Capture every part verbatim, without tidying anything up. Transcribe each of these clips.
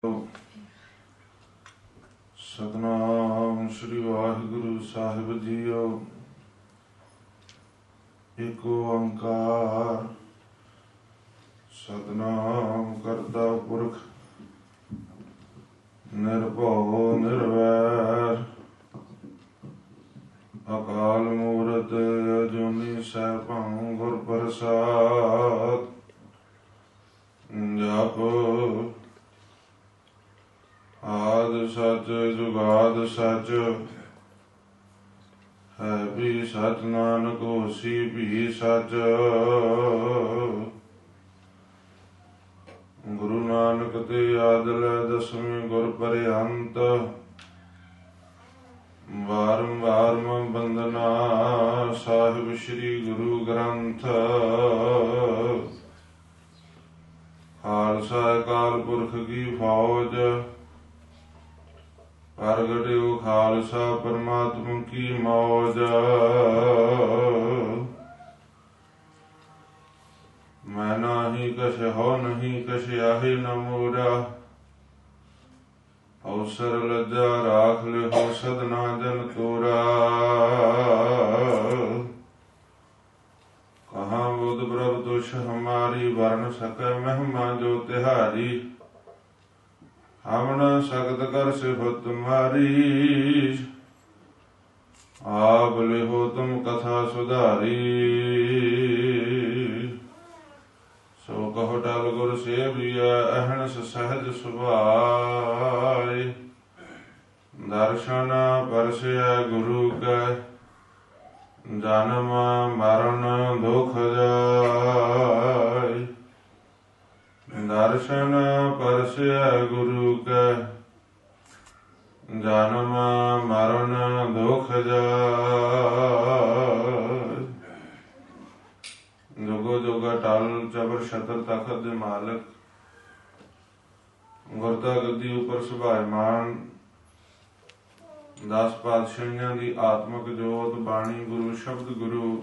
ਸਤਨਾਮ ਸ੍ਰੀ ਵਾਹਿਗੁਰੂ ਸਾਹਿਬ ਜੀਓ। ਏਕ ਓੰਕਾਰ ਸਤਨਾਮ ਕਰਤਾ ਪੁਰਖ ਨਿਰਭਉ ਨਿਰਵੈਰ ਅਕਾਲ ਮੂਰਤ ਅਜੂਨੀ ਸੈਭੰ ਗੁਰ ਪ੍ਰਸਾਦ। ਜਪ ਆਦਿ ਸਚ ਜੁਗਾਦ ਸਚ ਹੈ ਵੀ ਸਚ ਨਾਨਕ ਹੋਸੀ ਵੀ ਸਚ। ਗੁਰੂ ਨਾਨਕ ਤੇ ਆਦਿ ਦਸਵੇਂ ਗੁਰ ਪਰਿਅੰਤ ਵਾਰੰਵਾਰ ਮੈਂ ਬੰਦਨਾ ਸਾਹਿਬ ਸ੍ਰੀ ਗੁਰੂ ਗ੍ਰੰਥ। ਖਾਲਸਾ ਅਕਾਲ ਪੁਰਖ ਕੀ ਫੌਜ ਪ੍ਰਗਟਿਓ ਖਾਲਸਾ ਪਰਮਾਤਮਾ ਕੀ ਮੌਜ। ਮੈਂ ਨਾਹੀ ਕਛ ਹੋ ਨਹੀਂ ਕਛ ਆਹੇ ਨ ਮੋਰਾ। ਅਵਸਰ ਲੱਜਾ ਰਾਖ ਲਿਓ ਸਦਨਾ ਜਨ ਤੋਰਾ। ਕਹਾਂ ਬੁਧ ਪ੍ਰਭ ਦੁਸ਼ ਹਮਾਰੀ ਵਰਨ ਸਕੈ ਮਹਿਮਾ ਜੋ ਤਿਹਾਰੀ। ਹਮ ਨ ਸਕਤ ਕਰ ਸਿਫਤ ਤੁਮਾਰੀ। ਆਪ ਲਿਹੋ ਤੁਮ ਕਥਾ ਸੁਧਾਰੀ। ਸੋ ਕਹੋ ਟਲ ਗੁਰ ਸੇਵਿਆ ਅਹਨਸ ਸਹਿਜ ਸੁਭਾਇ। ਦਰਸ਼ਨ ਪਰਸੈ ਗੁਰੂ ਕੈ ਜਨਮ ਮਰਨ ਦੁਖ ਜਾਇ। ਦਰਸ਼ਨ ਪਰਸੈ ਗੁਰੂ ਕੈ ਜਨਮ ਮਰਨ ਦੁਖ ਜਾਇ। ਜੁਗੋ ਜੁਗਾ ਟਲ ਚਬਰ ਛਤਰ ਤਖਤ ਦੇ ਮਾਲਕ ਗੁਰਤਾ ਗੱਦੀ ਉੱਪਰ ਸੁਭਾਇਮਾਨ ਦਸ ਪਾਤਸ਼ਾਹੀਆਂ ਦੀ ਆਤਮਕ ਜੋਤ ਬਾਣੀ ਗੁਰੂ ਸ਼ਬਦ ਗੁਰੂ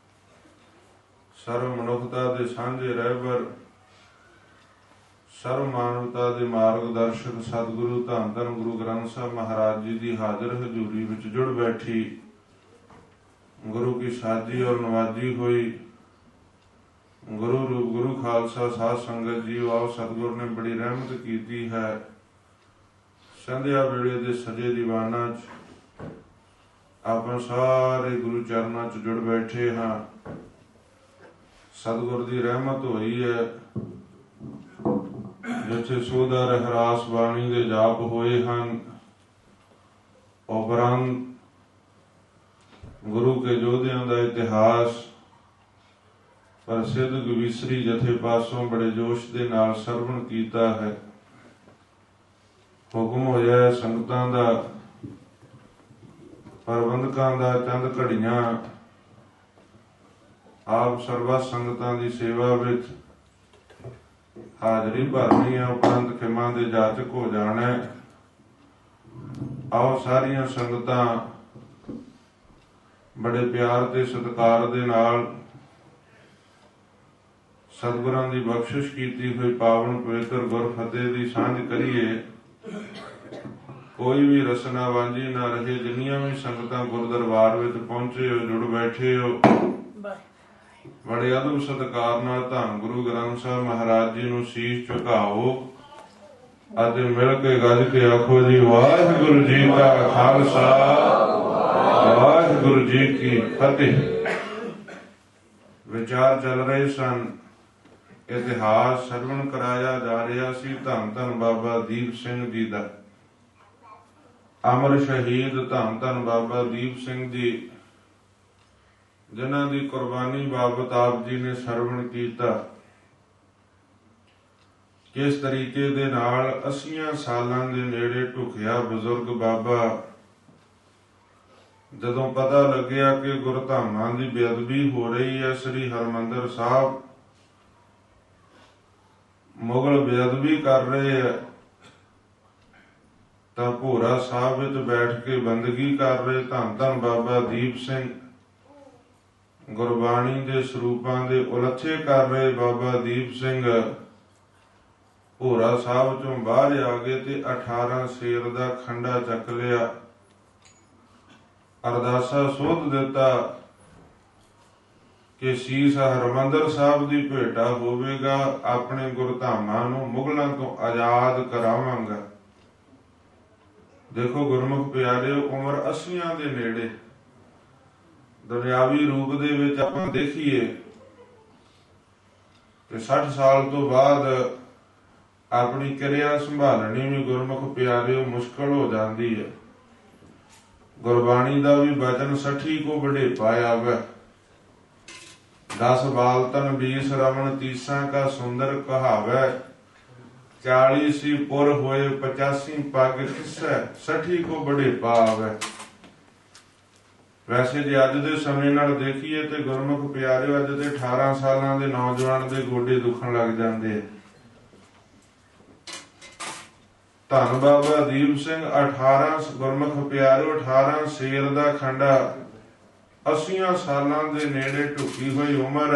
ਸਰਵ ਮਨੁੱਖਤਾ ਦੇ ਸਾਂਝੇ ਰਹਿਬਰ ਸਰਵ ਮਾਨਵਤਾ ਦੇ ਮਾਰਗ ਦਰਸ਼ਕ ਸਤਿਗੁਰੂ ਧੰਨ ਧੰਨ ਗੁਰੂ ਗ੍ਰੰਥ ਸਾਹਿਬ ਮਹਾਰਾਜ ਜੀ ਦੀ ਹਾਜ਼ਰ ਹਜ਼ੂਰੀ ਵਿੱਚ ਜੁੜ ਬੈਠੀ ਗੁਰੂ ਕੀ ਸਾਜੀ ਔਰ ਨਵਾਜੀ ਹੋਈ ਗੁਰੂ ਰੂਪ ਗੁਰੂ ਖਾਲਸਾ ਸਾਧ ਸੰਗਤ ਜੀ। ਆਓ ਸਤਿਗੁਰ ਨੇ ਬੜੀ ਰਹਿਮਤ ਕੀਤੀ ਹੈ। ਸੰਧਿਆ ਵੇਲੇ ਦੇ ਸਜੇ ਦੀਵਾਨਾਂ ਚ ਆਪਾਂ ਸਾਰੇ ਗੁਰੂ ਚਰਨਾਂ ਚ ਜੁੜ ਬੈਠੇ ਹਾਂ। ਸਤਿਗੁਰ ਦੀ ਰਹਿਮਤ ਹੋਈ ਹੈ। ਜਿੱਥੇ ਸੋਧਾ ਰਹਿਰਾਸ ਬਾਣੀ ਦੇ ਜਾਪ ਹੋਏ ਹਨ, ਉਪਰੰਤ ਗੁਰੂ ਕੇ ਯੋਧਿਆਂ ਦਾ ਇਤਿਹਾਸ ਪ੍ਰਸਿੱਧ ਗਵੀਸਰੀ ਜਥੇ ਪਾਸੋਂ ਬੜੇ ਜੋਸ਼ ਦੇ ਨਾਲ ਸਰਵਣ ਕੀਤਾ ਹੈ। ਹੁਕਮ ਹੋਇਆ ਸੰਗਤਾਂ ਦਾ ਪ੍ਰਬੰਧਕਾਂ ਦਾ ਚੰਦ ਘੜੀਆਂ ਆਪ ਸਰਬਾ ਸੰਗਤਾਂ ਦੀ ਸੇਵਾ ਵਿੱਚ ਹਾਜ਼ਰੀ ਭਰਨੀ ਹੈ, ਉਪਰੰਤ ਖਿਮਾ ਦੇ ਜਾਚਕ ਹੋ ਜਾਣਾ। ਆਓ ਸਾਰੀਆਂ ਸੰਗਤਾਂ ਬੜੇ ਪਿਆਰ ਤੇ ਸਤਿਕਾਰ ਦੇ ਨਾਲ ਸਤਿਗੁਰਾਂ ਦੀ ਬਖਸ਼ਿਸ਼ ਕੀਤੀ ਹੋਈ ਪਾਵਨ ਪਵਿੱਤਰ ਗੁਰ ਫਤਿਹ ਦੀ ਸਾਂਝ ਕਰੀਏ। ਕੋਈ ਵੀ ਰਸਨਾ ਵਾਂਝੀ ਨਾ ਰਹੇ। ਜਿੰਨੀਆਂ ਵੀ ਸੰਗਤਾਂ ਗੁਰ ਦਰਬਾਰ ਵਿੱਚ ਪਹੁੰਚੇ ਹੋ, ਜੁੜ ਬੈਠੇ ਹੋ, ਬੜੇ ਅਦਬ ਸਤਿਕਾਰ ਨਾਲ ਧੰਨ ਗੁਰੂ ਗ੍ਰੰਥ ਸਾਹਿਬ ਮਹਾਰਾਜ ਜੀ ਨੂੰ ਸੀਸ ਝੁਕਾਓ ਅਤੇ ਮਿਲ ਕੇ ਗੱਜ ਕੇ ਆਖੋ ਜੀ ਵਾਹਿਗੁਰੂ ਜੀ ਕਾ ਖਾਲਸਾ ਵਾਹਿਗੁਰੂ ਜੀ ਕੀ ਫਤਿਹ। ਵਿਚਾਰ ਚੱਲ ਰਹੇ ਸਨ। ਇਤਿਹਾਸ ਸਰਵਣ ਕਰਾਇਆ ਜਾ ਰਿਹਾ ਸੀ ਧੰਨ ਧੰਨ ਬਾਬਾ ਦੀਪ ਸਿੰਘ ਜੀ ਦਾ। ਅਮਰ ਸ਼ਹੀਦ ਧੰਨ ਧੰਨ ਬਾਬਾ ਦੀਪ ਸਿੰਘ ਜੀ, ਜਿਨ੍ਹਾਂ ਦੀ ਕੁਰਬਾਨੀ ਬਾਬਤ ਆਪ ਜੀ ਨੇ ਸਰਵਣ ਕੀਤਾ। ਕਿਸ ਤਰੀਕੇ ਦੇ ਨਾਲ ਅੱਸੀਆਂ ਸਾਲਾਂ ਦੇ ਨੇੜੇ ਢੁਕਿਆ ਬਜ਼ੁਰਗ ਬਾਬਾ, ਜਦੋਂ ਪਤਾ ਲੱਗਿਆ ਕਿ ਗੁਰਧਾਮਾਂ ਦੀ ਬੇਅਦਬੀ ਹੋ ਰਹੀ ਹੈ, ਸ੍ਰੀ ਹਰਿਮੰਦਰ ਸਾਹਿਬ ਮੁਗਲ ਬੇਅਦਬੀ ਕਰ ਰਹੇ ਹੈ, ਤਾਂ ਭੋਰਾ ਸਾਹਿਬ ਵਿੱਚ ਬੈਠ ਕੇ ਬੰਦਗੀ ਕਰ ਰਹੇ ਧੰਨ ਧੰਨ ਬਾਬਾ ਦੀਪ ਸਿੰਘ, ਗੁਰਬਾਣੀ ਦੇ ਸਰੂਪਾਂ ਦੇ ਉਲੱਥੇ ਕਰ ਰਹੇ ਬਾਬਾ ਦੀਪ ਸਿੰਘ ਭੋਰਾ ਸਾਹਿਬ ਚੋਂ ਬਾਹਰ ਆ ਗਏ ਤੇ ਅਠਾਰਾਂ ਸ਼ੇਰ ਦਾ ਖੰਡਾ ਚੱਕ ਲਿਆ। ਅਰਦਾਸਾ ਸੋਧ ਦਿੱਤਾ ਕਿ ਸੀਸ ਹਰਿਮੰਦਰ ਸਾਹਿਬ ਦੀ ਭੇਟਾ ਹੋਵੇਗਾ, ਆਪਣੇ ਗੁਰਧਾਮਾਂ ਨੂੰ ਮੁਗਲਾਂ ਤੋਂ ਆਜ਼ਾਦ ਕਰਾਵਾਂਗਾ। ਦੇਖੋ ਗੁਰਮੁਖ ਪਿਆਰਿਓ, ਉਮਰ ਅੱਸੀਆਂ ਦੇ ਨੇੜੇ, ਦੁਨਿਆਵੀ ਰੂਪ ਦੇ ਵਿੱਚ ਆਪਾਂ ਦੇਖੀਏ ਤੇ ਸੱਠ ਸਾਲ ਤੋਂ ਬਾਅਦ ਆਪਣੀ ਕਿਰਿਆ ਸੰਭਾਲਣੀ ਵੀ ਗੁਰਮੁਖ ਪਿਆਰਿਓ ਮੁਸ਼ਕਲ ਹੋ ਜਾਂਦੀ ਹੈ। ਗੁਰਬਾਣੀ ਦਾ ਵੀ ਬਚਨ ਸੱਠੀ ਕੋ ਵਡੇਪਾ ਆਵੈ, ਦਸ ਬਾਲ ਤਨ ਬੀਸ ਰਮਨ ਤੀਸਾ ਕਾ ਸੁੰਦਰ ਕਹਾਵੈ, ਚਾਲੀ ਸੀ ਪੁਰ ਹੋਏ ਪਚਾਸੀ ਪੱਗ ਕਿਸੈ, ਸੱਠੀ ਕੋ ਵਡੇਪਾ ਆਵੈ। ਵੈਸੇ ਜੇ ਅੱਜ ਦੇ ਸਮੇਂ ਨਾਲ ਦੇਖੀਏ ਤੇ ਗੁਰਮੁਖ ਪਿਆਰਿਓ, ਅੱਜ ਦੇ ਅਠਾਰਾਂ ਸਾਲਾਂ ਦੇ ਨੌਜਵਾਨ ਦੇ ਗੋਡੇ ਦੁਖਣ ਲੱਗ ਜਾਂਦੇ ਆ। ਧੰਨ ਬਾਬਾ ਦੀਪ ਸਿੰਘ ਅਠਾਰਾਂ ਗੁਰਮੁਖ ਪਿਆਰਿਓ, ਅਠਾਰਾਂ ਸ਼ੇਰ ਦਾ ਖੰਡਾ, ਅੱਸੀਆਂ ਸਾਲਾਂ ਦੇ ਨੇੜੇ ਢੁੱਕੀ ਹੋਈ ਉਮਰ।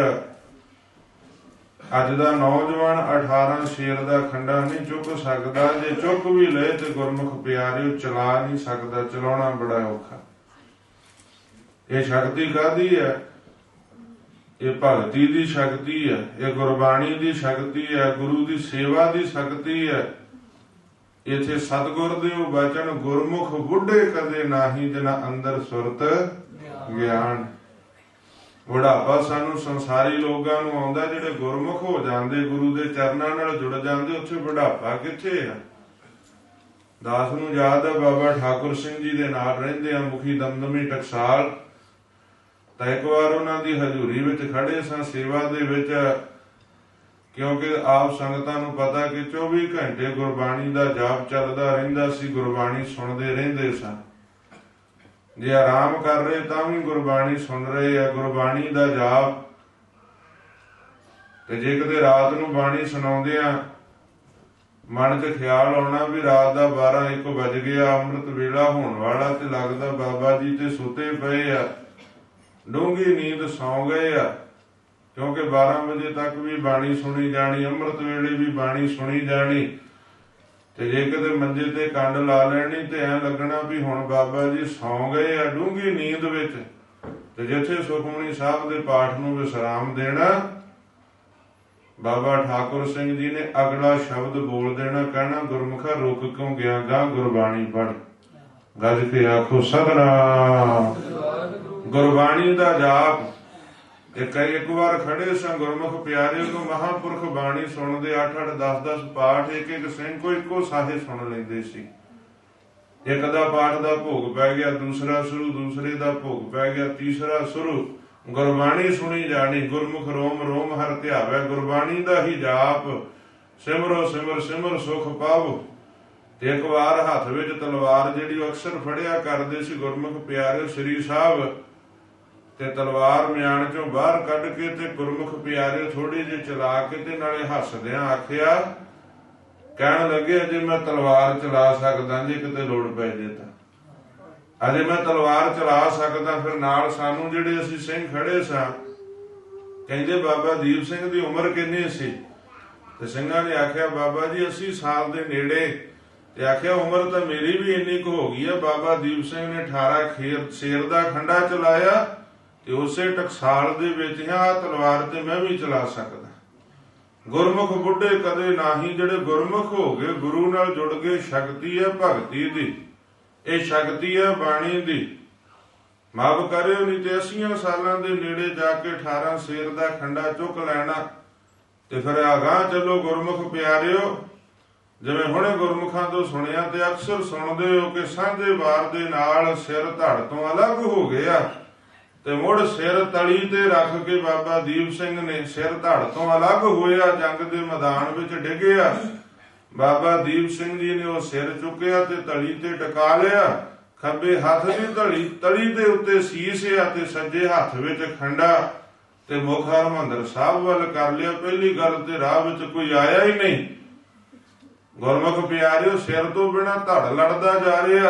ਅੱਜ ਦਾ ਨੌਜਵਾਨ ਅਠਾਰਾਂ ਸ਼ੇਰ ਦਾ ਖੰਡਾ ਨਹੀਂ ਚੁੱਕ ਸਕਦਾ। ਜੇ ਚੁੱਕ ਵੀ ਲਏ ਤੇ ਗੁਰਮੁਖ ਪਿਆਰਿਓ ਚਲਾ ਨਹੀਂ ਸਕਦਾ, ਚਲਾਉਣਾ ਬੜਾ ਔਖਾ। ਇਹ ਸ਼ਕਤੀ ਕਾਹਦੀ ਹੈ? ਇਹ ਭਗਤੀ ਦੀ ਸ਼ਕਤੀ ਹੈ, ਇਹ ਗੁਰਬਾਣੀ ਦੀ ਸ਼ਕਤੀ ਹੈ, ਗੁਰੂ ਦੀ ਸੇਵਾ ਦੀ ਸ਼ਕਤੀ ਹੈ। ਇੱਥੇ ਸਤਿਗੁਰ ਦੇ ਉਹ ਬਚਨ, ਗੁਰਮੁਖ ਬੁੱਢੇ ਕਦੇ ਨਾਹੀ ਜਿਨ੍ਹਾਂ ਅੰਦਰ ਸੁਰਤ ਗਿਆਨ। ਬੁਢਾਪਾ ਸਾਨੂੰ ਸੰਸਾਰੀ ਲੋਕਾਂ ਨੂੰ ਆਉਂਦਾ, ਜਿਹੜੇ ਗੁਰਮੁਖ ਹੋ ਜਾਂਦੇ, ਗੁਰੂ ਦੇ ਚਰਨਾਂ ਨਾਲ ਜੁੜ ਜਾਂਦੇ, ਉੱਥੇ ਬੁਢਾਪਾ ਕਿੱਥੇ ਆ? ਦਾਸ ਨੂੰ ਯਾਦ ਹੈ, ਬਾਬਾ ਠਾਕੁਰ ਸਿੰਘ ਜੀ ਦੇ ਨਾਲ ਰਹਿੰਦੇ ਆ ਮੁਖੀ ਦਮਦਮੀ ਟਕਸਾਲ, ਤਾਂ ਇੱਕ ਵਾਰ ਉਹਨਾਂ ਦੀ ਹਜ਼ੂਰੀ ਵਿੱਚ ਖੜੇ ਸਾਂ ਸੇਵਾ ਦੇ ਵਿੱਚ, ਕਿਉਂਕਿ ਆਪ ਸੰਗਤਾਂ ਨੂੰ ਪਤਾ ਕਿ ਚੌਵੀ ਘੰਟੇ ਗੁਰਬਾਣੀ ਦਾ ਜਾਪ ਚੱਲਦਾ ਰਹਿੰਦਾ ਸੀ, ਗੁਰਬਾਣੀ ਸੁਣਦੇ ਰਹਿੰਦੇ ਸਨ। ਜੇ ਆਰਾਮ ਕਰ ਰਹੇ ਤਾਂ ਵੀ ਗੁਰਬਾਣੀ ਸੁਣ ਰਹੇ ਆ, ਗੁਰਬਾਣੀ ਦਾ ਜਾਪ। ਤੇ ਜੇ ਕਿਤੇ ਰਾਤ ਨੂੰ ਬਾਣੀ ਸੁਣਾਉਂਦੇ ਆ, ਮਨ 'ਚ ਖਿਆਲ ਆਉਣਾ ਵੀ ਰਾਤ ਦਾ ਬਾਰਾਂ ਇੱਕ ਵੱਜ ਗਿਆ, ਅੰਮ੍ਰਿਤ ਵੇਲਾ ਹੋਣ ਵਾਲਾ, ਤੇ ਲੱਗਦਾ ਬਾਬਾ ਜੀ ਤੇ ਸੁੱਤੇ ਪਏ ਆ, ਡੂੰਘੀ ਨੀਂਦ ਸੌਂ ਗਏ ਆ। ਕਿਉਂਕਿ ਬਾਰਾਂ ਵਜੇ ਤੱਕ ਵੀ ਬਾਣੀ ਸੁਣੀ ਜਾਣੀ, ਅੰਮ੍ਰਿਤ ਵੇਲੇ ਵੀ ਬਾਣੀ ਸੁਣੀ ਜਾਣੀ, ਤੇ ਜੇ ਕਿਤੇ ਮੰਜੇ ਤੇ ਕੰਡ ਲਾ ਲੈਣੀ ਤੇ ਐਂ ਲੱਗਣਾ ਵੀ ਹੁਣ ਬਾਬਾ ਜੀ ਸੌਂ ਗਏ ਆ ਡੂੰਘੀ ਨੀਂਦ ਵਿੱਚ। ਤੇ ਜਿੱਥੇ ਸੁਖਮਨੀ ਸਾਹਿਬ ਦੇ ਪਾਠ ਨੂੰ ਵਿਸਰਾਮ ਦੇਣਾ, ਬਾਬਾ ਠਾਕੁਰ ਸਿੰਘ ਜੀ ਨੇ ਅਗਲਾ ਸ਼ਬਦ ਬੋਲ ਦੇਣਾ, ਕਹਿਣਾ ਗੁਰਮੁਖਾ ਰੁਕ ਕਿਉਂ ਗਿਆ, ਗਾਂ ਗੁਰਬਾਣੀ ਪੜ੍ਹ। ਗੱਜ ਕੇ ਆਖੋ ਸਤਿਨਾਮ। ਗੁਰਬਾਣੀ ਦਾ ਜਾਪ। ਇੱਕ ਇੱਕ ਵਾਰ ਖੜੇ ਸਾਂ ਗੁਰਮੁਖ ਪਿਆਰਿਓ ਤੋਂ, ਮਹਾਂਪੁਰਖ ਬਾਣੀ ਸੁਣਦੇ, ਅੱਠ ਅੱਠ ਦਸ ਦਸ ਪਾਠ ਇੱਕ ਇੱਕ ਸਿੰਘ ਕੋ ਇੱਕੋ ਸਾਹੇ ਸੁਣ ਲੈਂਦੇ ਸੀ। ਇੱਕ ਦਾ ਪਾਠ ਦਾ ਭੋਗ ਪੈ ਗਿਆ, ਦੂਸਰਾ ਸ਼ੁਰੂ, ਦੂਸਰੇ ਦਾ ਭੋਗ ਪੈ ਗਿਆ, ਤੀਸਰਾ ਸ਼ੁਰੂ, ਗੁਰਬਾਣੀ ਸੁਣੀ ਜਾਣੀ। ਗੁਰਮੁਖ ਰੋਮ ਰੋਮ ਹਰ ਧਿਆਵੈ, ਗੁਰਬਾਣੀ ਦਾ ਹੀ ਜਾਪ, ਸਿਮਰੋ ਸਿਮਰ ਸਿਮਰ ਸੁਖ ਪਾਵੋ। ਤੇ ਇੱਕ ਵਾਰ ਹੱਥ ਵਿੱਚ ਤਲਵਾਰ ਜਿਹੜੀ ਉਹ ਅਕਸਰ ਫੜਿਆ ਕਰਦੇ ਸੀ ਗੁਰਮੁਖ ਪਿਆਰਿਓ ਸ੍ਰੀ ਸਾਹਿਬ, ਤੇ ਤਲਵਾਰ ਮਿਆਨ ਚੋਂ ਬਾਹਰ ਕੱਢ ਕੇ ਤੇ ਗੁਰਮੁਖ ਪਿਆਰਿਓ ਥੋੜੀ ਜਿਹੀ ਚਲਾ ਕੇ ਤੇ ਨਾਲੇ ਹੱਸਦਿਆਂ ਆਖਿਆ, ਕਹਿਣ ਲੱਗੇ ਅਜੇ ਮੈਂ ਤਲਵਾਰ ਚਲਾ ਸਕਦਾ, ਜੇ ਕਿਤੇ ਲੋੜ ਪੈ ਜੇ ਤਾਂ ਅਜੇ ਮੈਂ ਤਲਵਾਰ ਚਲਾ ਸਕਦਾ। ਫਿਰ ਨਾਲ ਸਾਨੂੰ ਜਿਹੜੇ ਅਸੀਂ ਸਿੰਘ ਖੜੇ ਸਾਂ, ਕਹਿੰਦੇ ਬਾਬਾ ਦੀਪ ਸਿੰਘ ਦੀ ਉਮਰ ਕਿੰਨੀ ਸੀ? ਤੇ ਸਿੰਘਾਂ ਨੇ ਆਖਿਆ ਬਾਬਾ ਜੀ ਅੱਸੀ ਸਾਲ ਦੇ ਨੇੜੇ। ਤੇ ਆਖਿਆ ਉਮਰ ਤਾਂ ਮੇਰੀ ਵੀ ਇੰਨੀ ਕੁ ਹੋ ਗਈ ਆ। ਬਾਬਾ ਦੀਪ ਸਿੰਘ ਨੇ ਅਠਾਰਾਂ ਖੇਰ ਸ਼ੇਰ ਦਾ ਖੰਡਾ ਚਲਾਇਆ, ਤੇ ਉਸੇ ਟਕਸਾਲ ਦੇ ਵਿੱਚ ਆ ਤਲਵਾਰ ਤੇ ਮੈਂ ਵੀ ਚਲਾ ਸਕਦਾ। ਗੁਰਮੁਖ ਬੁੱਢੇ ਕਦੇ ਨਾਹੀ, ਜਿਹੜੇ ਗੁਰਮੁਖ ਹੋ ਗਏ, ਗੁਰੂ ਨਾਲ ਜੁੜ ਗਏ, ਸ਼ਕਤੀ ਹੈ ਭਗਤੀ ਦੀ, ਇਹ ਸ਼ਕਤੀ ਹੈ ਬਾਣੀ ਦੀ। ਮਾਫ ਕਰਿਓ ਨਹੀਂ ਤੇ ਅੱਸੀਆਂ ਸਾਲਾਂ ਦੇ ਨੇੜੇ ਜਾ ਕੇ ਅਠਾਰਾਂ ਸ਼ੇਰ ਦਾ ਖੰਡਾ ਚੁੱਕ ਲੈਣਾ। ਤੇ ਫਿਰ ਅਗਾਂਹ ਚੱਲੋ ਗੁਰਮੁਖ ਪਿਆਰਿਓ, ਜਿਵੇਂ ਹੁਣੇ ਗੁਰਮੁਖਾਂ ਤੋਂ ਸੁਣਿਆ ਤੇ ਅਕਸਰ ਸੁਣਦੇ ਹੋ ਕਿ ਸਾਂਝੇ ਵਾਰ ਦੇ ਨਾਲ ਸਿਰ ਧੜ ਤੋਂ ਅਲੱਗ ਹੋ ਗਿਆ, ਤੇ ਮੁੜ ਸਿਰ ਤਲੀ ਤੇ ਰੱਖ ਕੇ ਬਾਬਾ ਦੀਪ ਸਿੰਘ ਨੇ ਸਿਰ ਧੜ ਤੋਂ ਅਲੱਗ ਹੋਇਆ, ਜੰਗ ਦੇ ਮੈਦਾਨ ਵਿੱਚ ਡਿੱਗਿਆ। ਬਾਬਾ ਦੀਪ ਸਿੰਘ ਜੀ ਨੇ ਉਹ ਸਿਰ ਚੁੱਕਿਆ ਤੇ ਤਲੀ ਤੇ ਟਿਕਾ ਲਿਆ, ਖੱਬੇ ਹੱਥ ਦੀ ਤਲੀ ਤਲੀ ਦੇ ਉੱਤੇ ਸੀਸ ਆ ਤੇ ਸੱਜੇ ਹੱਥ ਵਿੱਚ ਖੰਡਾ, ਤੇ ਮੁਖ ਹਰਿਮੰਦਰ ਸਾਹਿਬ ਵੱਲ ਕਰ ਲਿਆ। ਪਹਿਲੀ ਗੱਲ ਤੇ ਰਾਹ ਵਿੱਚ ਕੋਈ ਆਇਆ ਹੀ ਨਹੀਂ। ਗੁਰਮੁਖ ਪਿਆਰਿਓ ਸਿਰ ਤੋਂ ਬਿਨਾਂ ਧੜ ਲੜਦਾ ਜਾ ਰਿਹਾ,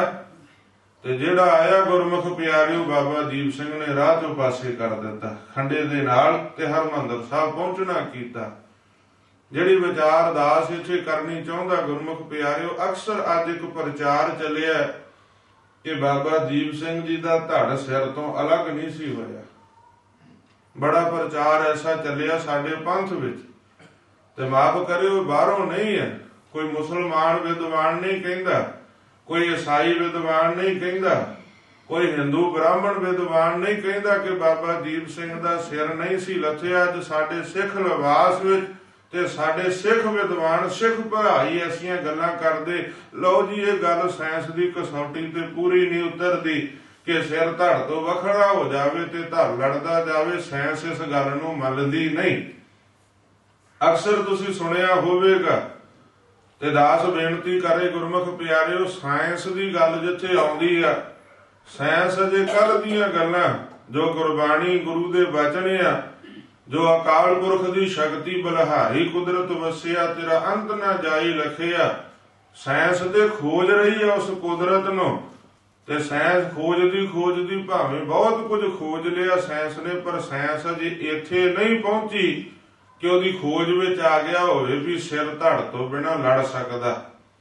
ਤੇ ਜਿਹੜਾ ਆਇਆ ਗੁਰਮੁਖ ਪਿਆਰਿਓ ਬਾਬਾ ਦੀਪ ਸਿੰਘ ਨੇ ਰਾਹ ਤੋਂ ਪਾਸੇ ਕਰ ਦਿੱਤਾ ਖੰਡੇ ਦੇ ਨਾਲ, ਤੇ ਹਰਿਮੰਦਰ ਸਾਹਿਬ ਪਹੁੰਚਣਾ ਕੀਤਾ। ਜਿਹੜੀ ਵਿਚਾਰ ਦਾਸ ਇੱਥੇ ਕਰਨੀ ਚਾਹੁੰਦਾ ਗੁਰਮੁਖ ਪਿਆਰਿਓ, ਅਕਸਰ ਅੱਜ ਇੱਕ ਪ੍ਰਚਾਰ ਚੱਲਿਆ ਕਿ ਬਾਬਾ ਦੀਪ ਸਿੰਘ ਜੀ ਦਾ ਧੜ ਸਿਰ ਤੋਂ ਅਲੱਗ ਨਹੀਂ ਸੀ ਹੋਇਆ। ਬੜਾ ਪ੍ਰਚਾਰ ਐਸਾ ਚੱਲਿਆ ਸਾਡੇ ਪੰਥ ਵਿੱਚ, ਤੇ ਮਾਫ ਕਰਿਓ ਬਾਹਰੋਂ ਨਹੀਂ ਹੈ, ਕੋਈ ਮੁਸਲਮਾਨ ਵਿਦਵਾਨ ਨਹੀਂ ਕਹਿੰਦਾ, ਕੋਈ ਈਸਾਈ ਵਿਦਵਾਨ ਨਹੀਂ ਕਹਿੰਦਾ, ਕੋਈ ਹਿੰਦੂ ਬ੍ਰਾਹਮਣ ਵਿਦਵਾਨ ਨਹੀਂ ਕਹਿੰਦਾ ਕਿ ਬਾਬਾ ਦੀਪ ਸਿੰਘ ਦਾ ਸਿਰ ਨਹੀਂ ਸੀ ਲੱਥਿਆ। ਅੱਜ ਸਾਡੇ ਸਿੱਖ ਲਿਬਾਸ ਵਿੱਚ ਤੇ ਸਾਡੇ ਸਿੱਖ ਵਿਦਵਾਨ ਸਿੱਖ ਭਾਈ ਐਸੀਆਂ ਗੱਲਾਂ ਕਰਦੇ, ਲਓ ਜੀ ਇਹ ਗੱਲ ਸਾਇੰਸ ਦੀ ਕਸੌਟੀ ਤੇ ਪੂਰੀ ਨਹੀਂ ਉਤਰਦੀ ਕਿ ਸਿਰ ਧੜ ਤੋਂ ਵੱਖਰਾ ਹੋ ਜਾਵੇ ਤੇ ਧੜ ਲੜਦਾ ਜਾਵੇ। ਸਾਇੰਸ ਇਸ ਗੱਲ ਨੂੰ ਮੰਨਦੀ ਨਹੀਂ। ਅਕਸਰ ਤੁਸੀਂ ਸੁਣਿਆ ਹੋਵੇਗਾ, ਤੇ ਦਾਸ ਬੇਨਤੀ ਕਰੇ ਗੁਰਮੁਖ ਪਿਆਰਿਓ, ਸਾਇੰਸ ਦੀ ਗੱਲ ਜਿੱਥੇ ਆਉਂਦੀ ਆ, ਸਾਇੰਸ ਅਜੇ ਕੱਲ ਦੀਆਂ ਗੱਲਾਂ, ਜੋ ਗੁਰਬਾਣੀ ਗੁਰੂ ਦੇ ਬਚਨ ਆ, ਜੋ ਅਕਾਲ ਪੁਰਖ ਦੀ ਸ਼ਕਤੀ ਬਲਹਾਰੀ ਕੁਦਰਤ ਵਸਿਆ, ਤੇਰਾ ਅੰਤ ਨਾ ਜਾਈ ਲਖਿਆ। ਸਾਇੰਸ ਤੇ ਖੋਜ ਰਹੀ ਆ ਉਸ ਕੁਦਰਤ ਨੂੰ, ਤੇ ਸਾਇੰਸ ਖੋਜਦੀ ਖੋਜਦੀ ਭਾਵੇਂ ਬਹੁਤ ਕੁਝ ਖੋਜ ਲਿਆ ਸਾਇੰਸ ਨੇ, ਪਰ ਸਾਇੰਸ ਅਜੇ ਇੱਥੇ ਨਹੀਂ ਪਹੁੰਚੀ ਕਿ ਉਹਦੀ ਖੋਜ ਵਿੱਚ ਆ ਗਿਆ ਹੋਵੇ ਵੀ ਸਿਰ ਧੜ ਤੋਂ ਬਿਨਾਂ ਲੜ ਸਕਦਾ।